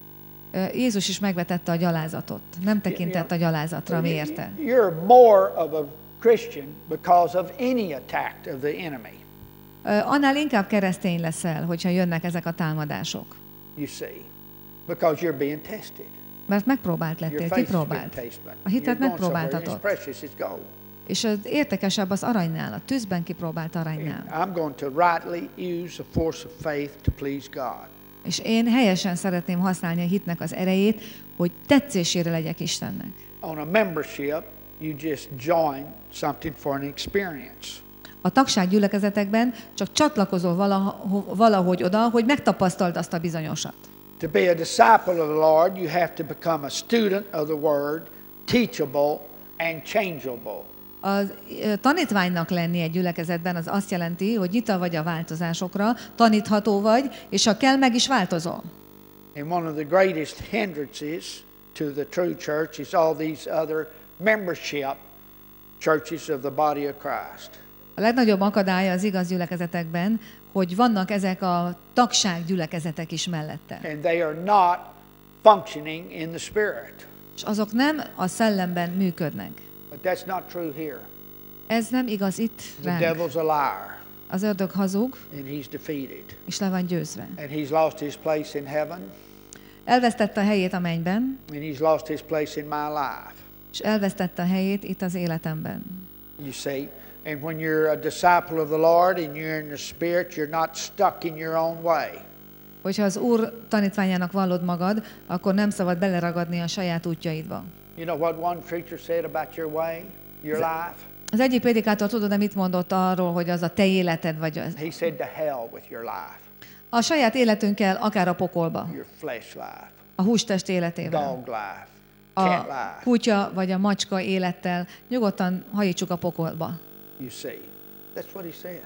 Ö, Jézus is megvetette a gyalázatot. Nem tekintett a gyalázatra, ami érte. You're more of a Christian because of any attack of the enemy, Ö, Annál inkább keresztény leszel, hogyha jönnek ezek a támadások. you see, because you're being tested. Mert megpróbált Your lettél, faith is being kipróbált. tested. A hitet You're going somewhere, and it's megpróbáltatott. precious, it's gold. És az értekesebb az aranynál, a tűzben kipróbált aranynál. I'm going to rightly use the force of faith to please God. És én helyesen szeretném használni a hitnek az erejét, hogy tetszésére legyek Istennek. On a membership, you just join something for an experience. A tagság gyülekezetekben csak csatlakozol valaho- valahogy oda, hogy megtapasztald azt a bizonyosat. To be a disciple of the Lord, you have to become a student of the Word, teachable and changeable. A tanítványnak lenni egy gyülekezetben az azt jelenti, hogy nyitva vagy a változásokra, tanítható vagy, és ha kell, meg is változol. And one of the greatest hindrances to the true church is all these other membership churches of the body of Christ. A legnagyobb akadálya az igaz gyülekezetekben, hogy vannak ezek a tagság gyülekezetek is mellette. And they are not functioning in the Spirit. És azok nem a szellemben működnek. But that's not true here. Ez nem igaz itt The ránk. devil's a liar, Az ördög hazug, and he's defeated. és le van győzve. And he's lost his place in heaven, Elvesztette a helyét a mennyben, and he's lost his place in my life. és elvesztette a helyét itt az életemben. You see? And when you're a disciple of the Lord and you're in the Spirit, you're not stuck in your own way. Hogyha az Úr tanítványának vallod magad, akkor nem szabad beleragadni a saját útjaidba. You know what one preacher said about your way, your life? Az egyik prédikátor tudod, de mit mondott arról, hogy az a te életed, vagy az. He said to hell with your life, A saját életünkkel, akár a pokolba, your flesh life, a hústest életével, dog life, a cat life. kutya vagy a macska élettel, nyugodtan hajítsuk a pokolba. You see, that's what he said.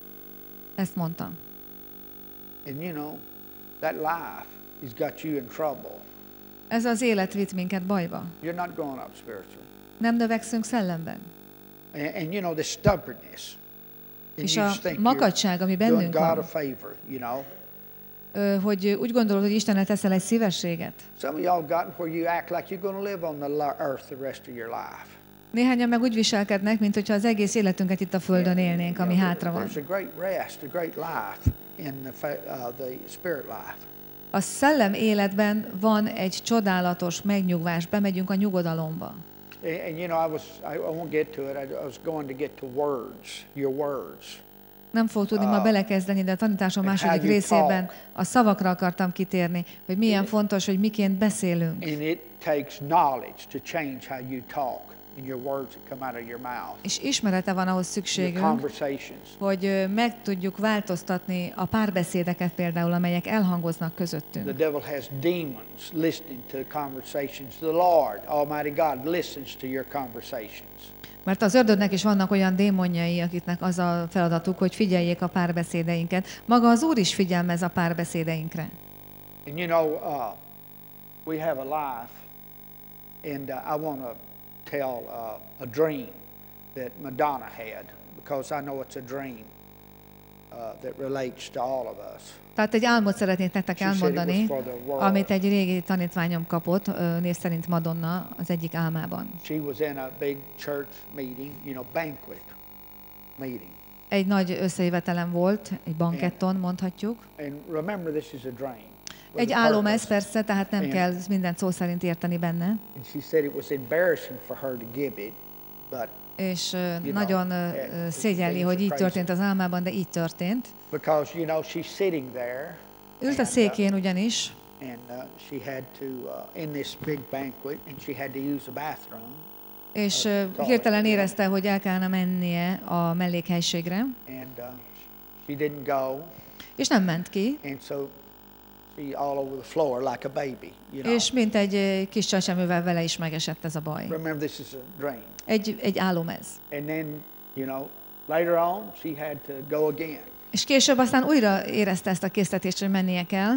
Ezt mondtam. And you know, that life has got you in trouble. Ez az élet vitt minket bajba. You're not growing up spiritually. Nem növekszünk szellemben. And, and you know, the stubbornness. And És you a just think makacság, ami you're doing bennünk God a van, favor, you know. ö, hogy úgy gondolod, hogy Istennek teszel egy szívességet. Some of y'all gotten where you act like you're going to live on the la- earth the rest of your life. Néhányan meg úgy viselkednek, mint hogyha az egész életünket itt a Földön élnénk, ami hátra van. There's a great rest, a great life in the, fa- uh, the spirit life. A szellem életben van egy csodálatos megnyugvás, bemegyünk a nyugodalomba. And, and you know, I was, I, I won't get to it, I, I was going to get to words, your words. Nem fog tudni ma belekezdeni, de a tanításom And how második you részében talk. a szavakra akartam kitérni, hogy milyen fontos, hogy miként beszélünk. And it takes knowledge to change how you talk and your words that come out of your mouth. És ismerete van ahhoz Your szükségünk, conversations. hogy ö, meg tudjuk változtatni a párbeszédeket például, amelyek elhangoznak The közöttünk. devil has demons listening to the conversations. The Lord, Almighty God, listens to your conversations. Mert az ördögnek is vannak olyan démonjai, akiknek az a feladatuk, hogy figyeljék a párbeszédeinket. Maga az Úr is figyelmez a párbeszédeinkre. And you know, uh, we have a life, and uh, I want to tell uh, a dream that Madonna had, because I know it's a dream uh, that relates to all of us. Tehát egy álmot szeretnék nektek She said it was elmondani, for the world. amit egy régi tanítványom kapott, ö, név szerint Madonna az egyik álmában. She was in a big church meeting, you know, banquet meeting. Egy nagy összejövetelem volt, egy banketton mondhatjuk, And remember, this is a dream. Egy álom ez persze, tehát nem kell mindent szó szerint érteni benne. And she said it was embarrassing for her to give it, but És uh, nagyon uh, szégyelli, hogy így történt az álmában, de így történt. because you know she's sitting there. Ült a székén ugyanis, And uh, she had to uh, in this big banquet, and she had to use the bathroom. és uh, hirtelen érezte, hogy el kellene mennie a mellékhelységre, And uh, she didn't go, és nem ment ki, and so she all over the floor like a baby, you know. és mint egy uh, kis csecsemővel vele is megesett ez a baj. Remember, this is a dream. Egy, egy álom ez. And then, you know, later on, she had to go again. És később aztán újra érezte ezt a késztetést, hogy mennie kell,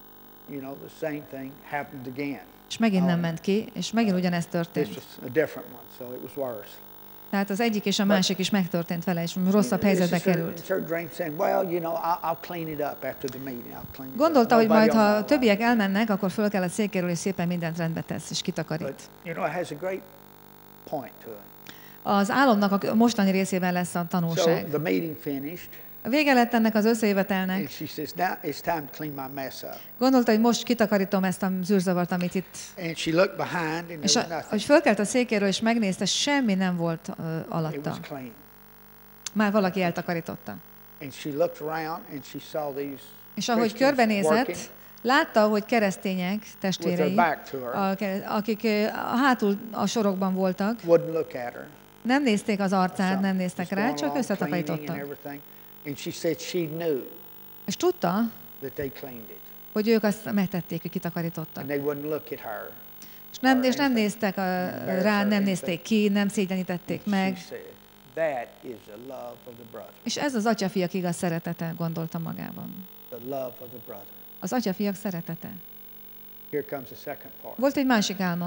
You know, the same thing happened again. és megint nem ment ki, és megint ugyanezt This történt. was a different one, so it was worse. Tehát az egyik és a másik is megtörtént vele, és rosszabb helyzetbe This is her- került. it's her dream saying, well, you know, I'll, I'll clean it up after the meeting. I'll clean it Gondolta, up. hogy majd, Nobody will ha know. többiek elmennek, akkor föl kell a székéről, és szépen mindent rendbe tesz, és kitakarít. But, you know, it has a great point to it. Az álomnak a mostani részében lesz a So tanulság. the meeting finished, A vége lett ennek az and összejövetelnek. she says, now it's time to clean my mess up. Gondolta, hogy most kitakarítom ezt a zűrzavart, amit itt... And she looked behind, and És there a, was nothing. hogy fölkelt a székéről, és megnézte, semmi nem volt uh, It alatta. was clean. Már valaki eltakarította. And she looked around, and she saw these És ahogy Christians working körbenézett, látta, hogy keresztények, with their testvérei, back to her, a ke- akik ö, a hátul a sorokban voltak, wouldn't look at her. nem nézték az arcát, nem néztek Just rá, going csak along, cleaning and összetakarítottak. everything. And she said she knew És tudta, that they cleaned it, hogy ők azt megtették, hogy kitakarítottak. and they wouldn't look at her. És nem, és nem néztek a, rá, nem nézték ki, nem szégyenítették meg. She said, that is the love of the brother. És ez az atyafiak igaz szeretete, gondolta magában. The love of the brother. Az atyafiak szeretete. Here comes the second part. Volt egy másik álma,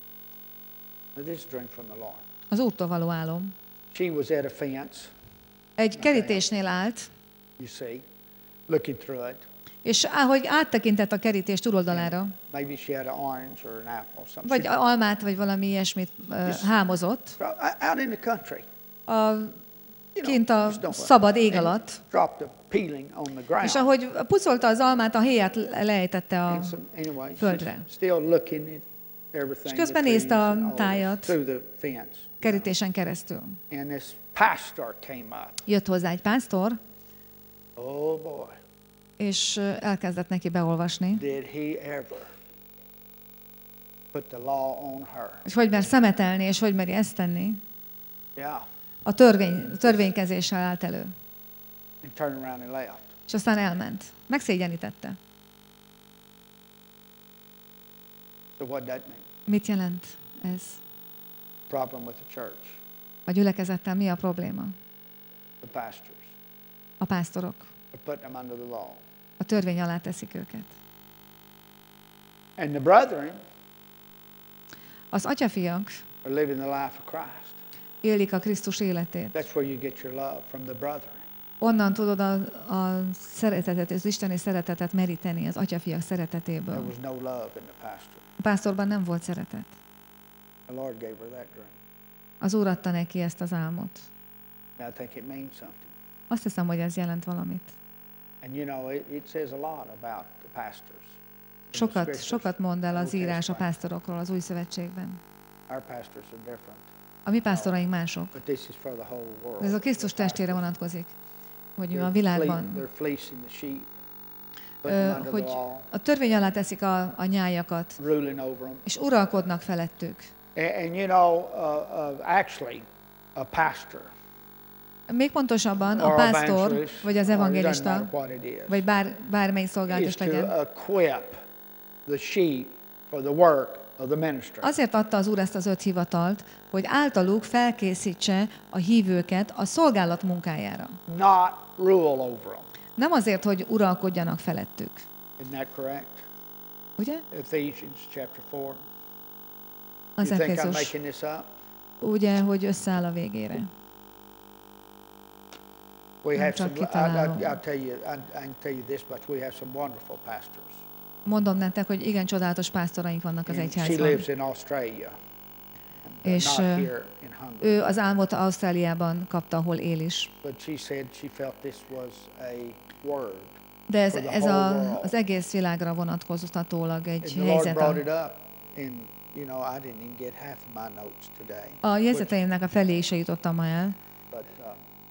Now, this is a dream from the Lord. az Úrtól való álom. She was at a fence, Egy kerítésnél állt, you see, looking through it. és ahogy áttekintett a kerítés túloldalára, Maybe she had an orange or an apple or something. vagy She- almát, vagy valami ilyesmit uh, hámozott, out in the country. a, You know, kint a just don't- szabad ég and alatt, dropped a peeling on the ground. és ahogy pucolta az almát, a héját lejtette a... And so, anyway, földre. she's still looking at everything. És közben the nézte trees a and all tájat. this through the fence. kerítésen keresztül. And this pastor came up. Jött hozzá egy pásztor, Oh boy, és ö, elkezdett neki beolvasni, did he ever put the law on her? és hogy mer szemetelni, és hogy meri ezt tenni. Yeah, A törvény, törvénykezéssel állt elő. and turned around and left. És aztán elment. Megszégyenítette. So what that mean? Mit jelent ez? Problem with the church, A gyülekezettel mi a probléma? the pastors, A pásztorok. are putting them under the law. A törvény alá teszik őket. And the brethren Az atyafiak are living the life of Christ. élik a Krisztus életét. That's where you get your love, from the brethren. Onnan tudod a, a szeretetet, az isteni szeretetet meríteni, az atyafiak There szeretetéből. was no love in the pastor. A pásztorban nem volt szeretet. The Lord gave her that dream. Az Úr adta neki ezt az álmot. And I think it means something. Azt hiszem, hogy ez jelent valamit. And you know, it, it says a lot about the pastors. in the Sokat, scriptures, sokat mond el az Old írás a Testament. pásztorokról az Új Szövetségben. Our pastors are different. A mi pásztoraink mások. But this is for the whole world. De ez a Krisztus The testére pastors. vonatkozik, hogy They're a fle- világban They're fleecing the sheep, putting ö, them under hogy the law, a törvény alá teszik a, a nyájakat, ruling over them. és uralkodnak felettük. And, and you know, uh, uh, actually, a pastor Még pontosabban a or pásztor, evangelist, vagy az or it doesn't evangélista, matter what it is, vagy bár, bármely is szolgálat is to legyen, equip the sheep for the work of the ministry. azért adta az Úr ezt az öt hivatalt, hogy általuk felkészítse a hívőket a szolgálat munkájára. Not rule over them. Nem azért, hogy uralkodjanak felettük. Isn't that correct? Ugye? Ephesians chapter four. Az You think I'm Efézus, making this up? ugye, hogy összeáll a végére. We Nem have csak some. I, kitalálom. I, I'll tell you. I, I can tell you this much. We have some wonderful pastors. Mondom nektek, hogy igen csodálatos pásztoraink vannak az And she egyházban. lives in Australia, and, uh, És, not uh, here in Hungary. Ő az álmot Ausztráliában kapta, ahol él is. But she said she felt this was a word De ez, for the ez whole a, world. az egész világra vonatkoztatólag egy And the Lord helyzet. brought A, it up, and you know I didn't even get half of my notes today. a which- jegyzeteimnek a felé se jutottam ma el, But uh,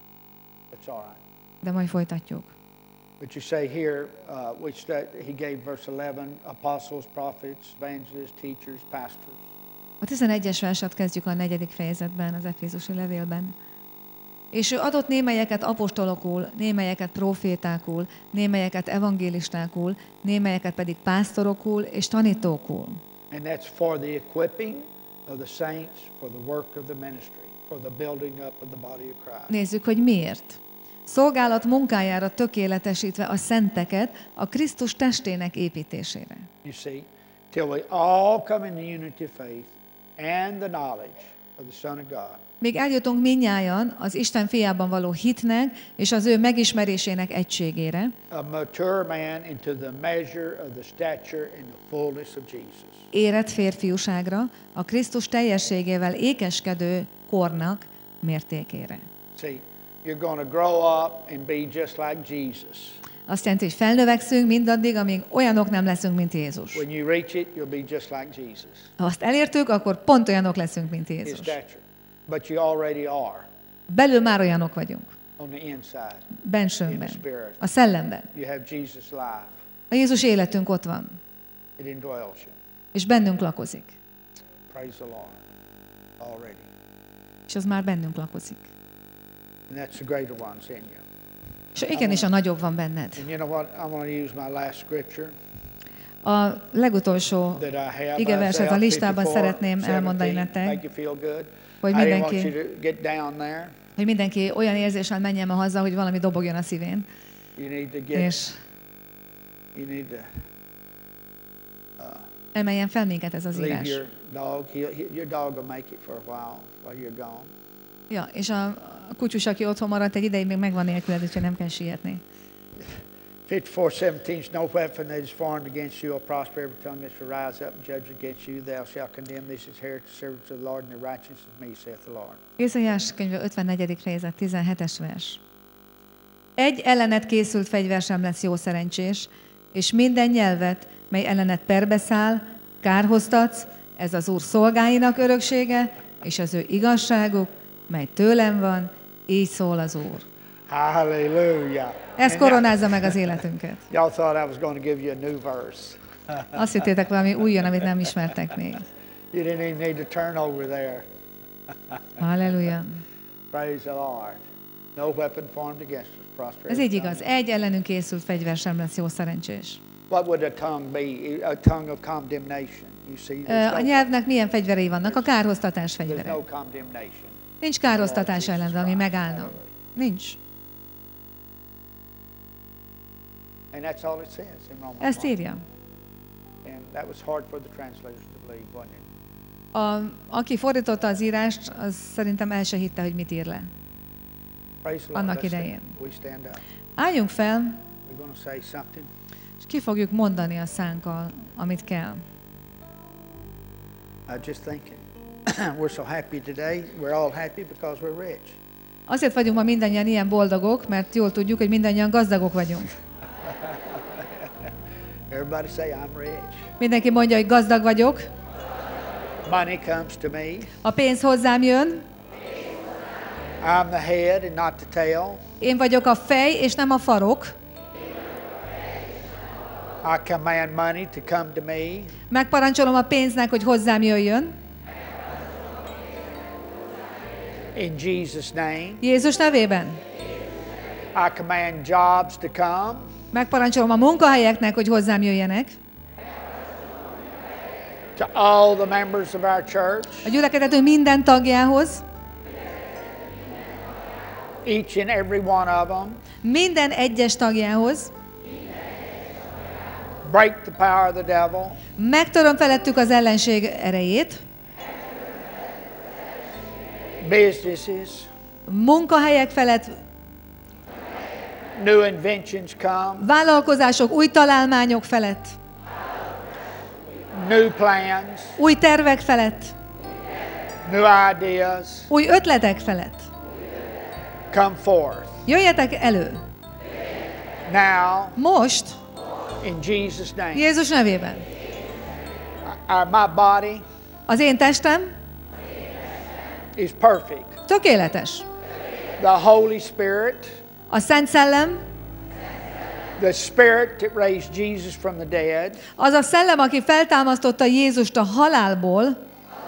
it's all right. de majd folytatjuk. But you say here, uh, which that he gave verse eleven, apostles, prophets, evangelists, teachers, pastors. A tizenegyes verset kezdjük a negyedik fejezetben, az Efézusi levélben. És ő adott némelyeket apostolokul, némelyeket profétákul, némelyeket evangélistákul, némelyeket pedig pásztorokul és tanítókul. And that's for the equipping of the saints, for the work of the ministry, for the building up of the body of Christ. Nézzük, hogy miért. Szolgálat munkájára tökéletesítve a szenteket a Krisztus testének építésére. You see, till we all come in the unity of faith and the knowledge of the Son of God. Még eljutunk mindnyájan az Isten fiában való hitnek és az ő megismerésének egységére, A mature man into the measure of the stature and the fullness of Jesus. érett férfiúságra, a Krisztus teljességével ékeskedő kornak mértékére. See, you're going to grow up and be just like Jesus. Azt jelenti, hogy felnövekszünk mindaddig, amíg olyanok nem leszünk, mint Jézus. When you reach it, you'll be just like Jesus. Ha azt elértük, akkor pont olyanok leszünk, mint His Jézus. stature. But you already are Belül már olyanok vagyunk. on the inside, in the Bensőnkben, spirit. a szellemben. You have Jesus' life. A Jézus életünk ott van, It indwells you. és bennünk lakozik. Praise the Lord. Already. És az már bennünk lakozik. And that's the greater ones in you. És igenis a nagyobb van benned. And you know what? I'm going to use my last scripture A legutolsó that I have. igeverset a Isaiah listában fifty-four, szeretném elmondani seventeen. nektek, Make you feel good. hogy I didn't want mindenki, you to get down there. hogy mindenki olyan érzéssel menjen ma haza, hogy valami dobogjon a szívén. You need to get. És You need to emeljen fel minket ez az leave írás. your dog. He'll, he, your dog will make it for a while while you're gone. Ja, és a a kutyus, aki otthon maradt egy ideig, még megvan nélküled, úgyhogy nem kell sietni. fifty-four seventeen, no weapon that is formed against you will prosper. Every tongue that shall rise up and judge against you, thou shalt condemn. This is heritage, servants of the Lord, and the righteousness of me, saith the Lord. Ézaiás könyve ötvennegyedik fejezet, tizenhetes vers. Egy ellenet készült fegyver sem lesz jó szerencsés, és minden nyelvet, mely ellenet perbeszáll, kárhoztatsz, ez az Úr szolgáinak öröksége, és az ő igazságuk, mely tőlem van, így szól az Úr. Hallelujah. Ez And koronázza meg az életünket. y'all thought I was going to give you a new verse. Azt hittétek, valami új jön, amit nem ismertek még. You didn't even need to turn over there. Halleluja. Praise the Lord. No weapon formed against us prosper. Ez így igaz. Egy ellenünk készült fegyver sem lesz jó szerencsés. What would a tongue be? A tongue of condemnation. You see, Ö, there's A no, nyelvnek milyen fegyverei vannak? A kárhoztatás there's fegyvere. no condemnation. Nincs kárhoztatás ellen, ami megállna. Nincs. And that's all it says in Romans Ezt one. írja. And that was hard for the translators to believe, wasn't it? A, aki fordította az írást, az szerintem el se hitte, hogy mit ír le. Praise the Lord. Annak Let's idején. stand. We stand up. Álljunk fel, We're going to say something. és ki fogjuk mondani a szánkkal, amit kell. I just thinking. We're so happy today. We're all happy because we're rich. Azért vagyunk ma mindannyian ilyen boldogok, mert jól tudjuk, hogy mindannyian gazdagok vagyunk. Everybody say, I'm rich. Mindenki mondja, hogy gazdag vagyok, Money comes to me. a pénz hozzám jön, I'm the head and not the tail. én vagyok a fej, és nem a farok. I command money to come to me. Megparancsolom a pénznek, hogy hozzám jöjjön. In Jesus' name. Jézus nevében. I command jobs to come. Megparancsolom a munkahelyeknek, hogy hozzám jöjjenek. To all the members of our church. A gyülekezetünk minden tagjához, Each and every one of them. minden egyes tagjához. Break the power of the devil. Megtöröm felettük az ellenség erejét. Businesses. Munkahelyek felett, New inventions come. vállalkozások, új találmányok felett, New plans. új tervek felett, New ideas. új ötletek felett. Come forth. Jöjjetek elő! Now, Most, in Jesus' name, Jézus nevében. our, my body Az én testem is perfect. tökéletes. The Holy Spirit, A Szent Szellem, the Spirit that raised Jesus from the dead, az a szellem, aki feltámasztotta Jézust a halálból,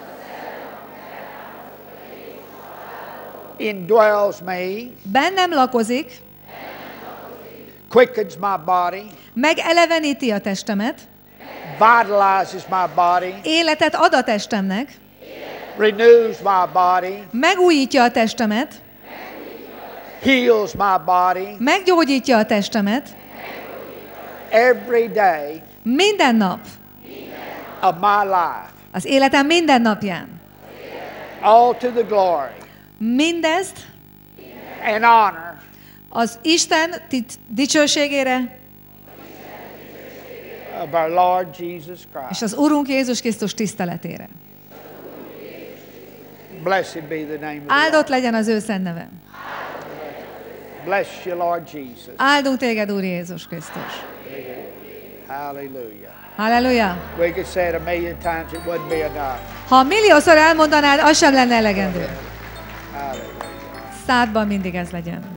indwells me, bennem lakozik, quickens my body, megeleveníti a testemet, vitalizes my body, életet ad a testemnek, renews my body, megújítja a testemet, heals my body meggyógyítja a testemet, every day minden nap, of my life, az életem minden napján. all to the glory Mindezt and honor az Isten tit- dicsőségére of our Lord Jesus és Christ. az Urunk Jézus Krisztus tiszteletére. Blessed be the name of the Áldott Lord. legyen az ő szent neve. Bless you, Lord Jesus. Áldunk téged, Úr Jézus Krisztus. Hallelujah. Halleluja! We could say it a million times, it wouldn't be enough. Ha milliószor elmondanád, az sem lenne elegendő. Hallelujah. Szádban mindig ez legyen.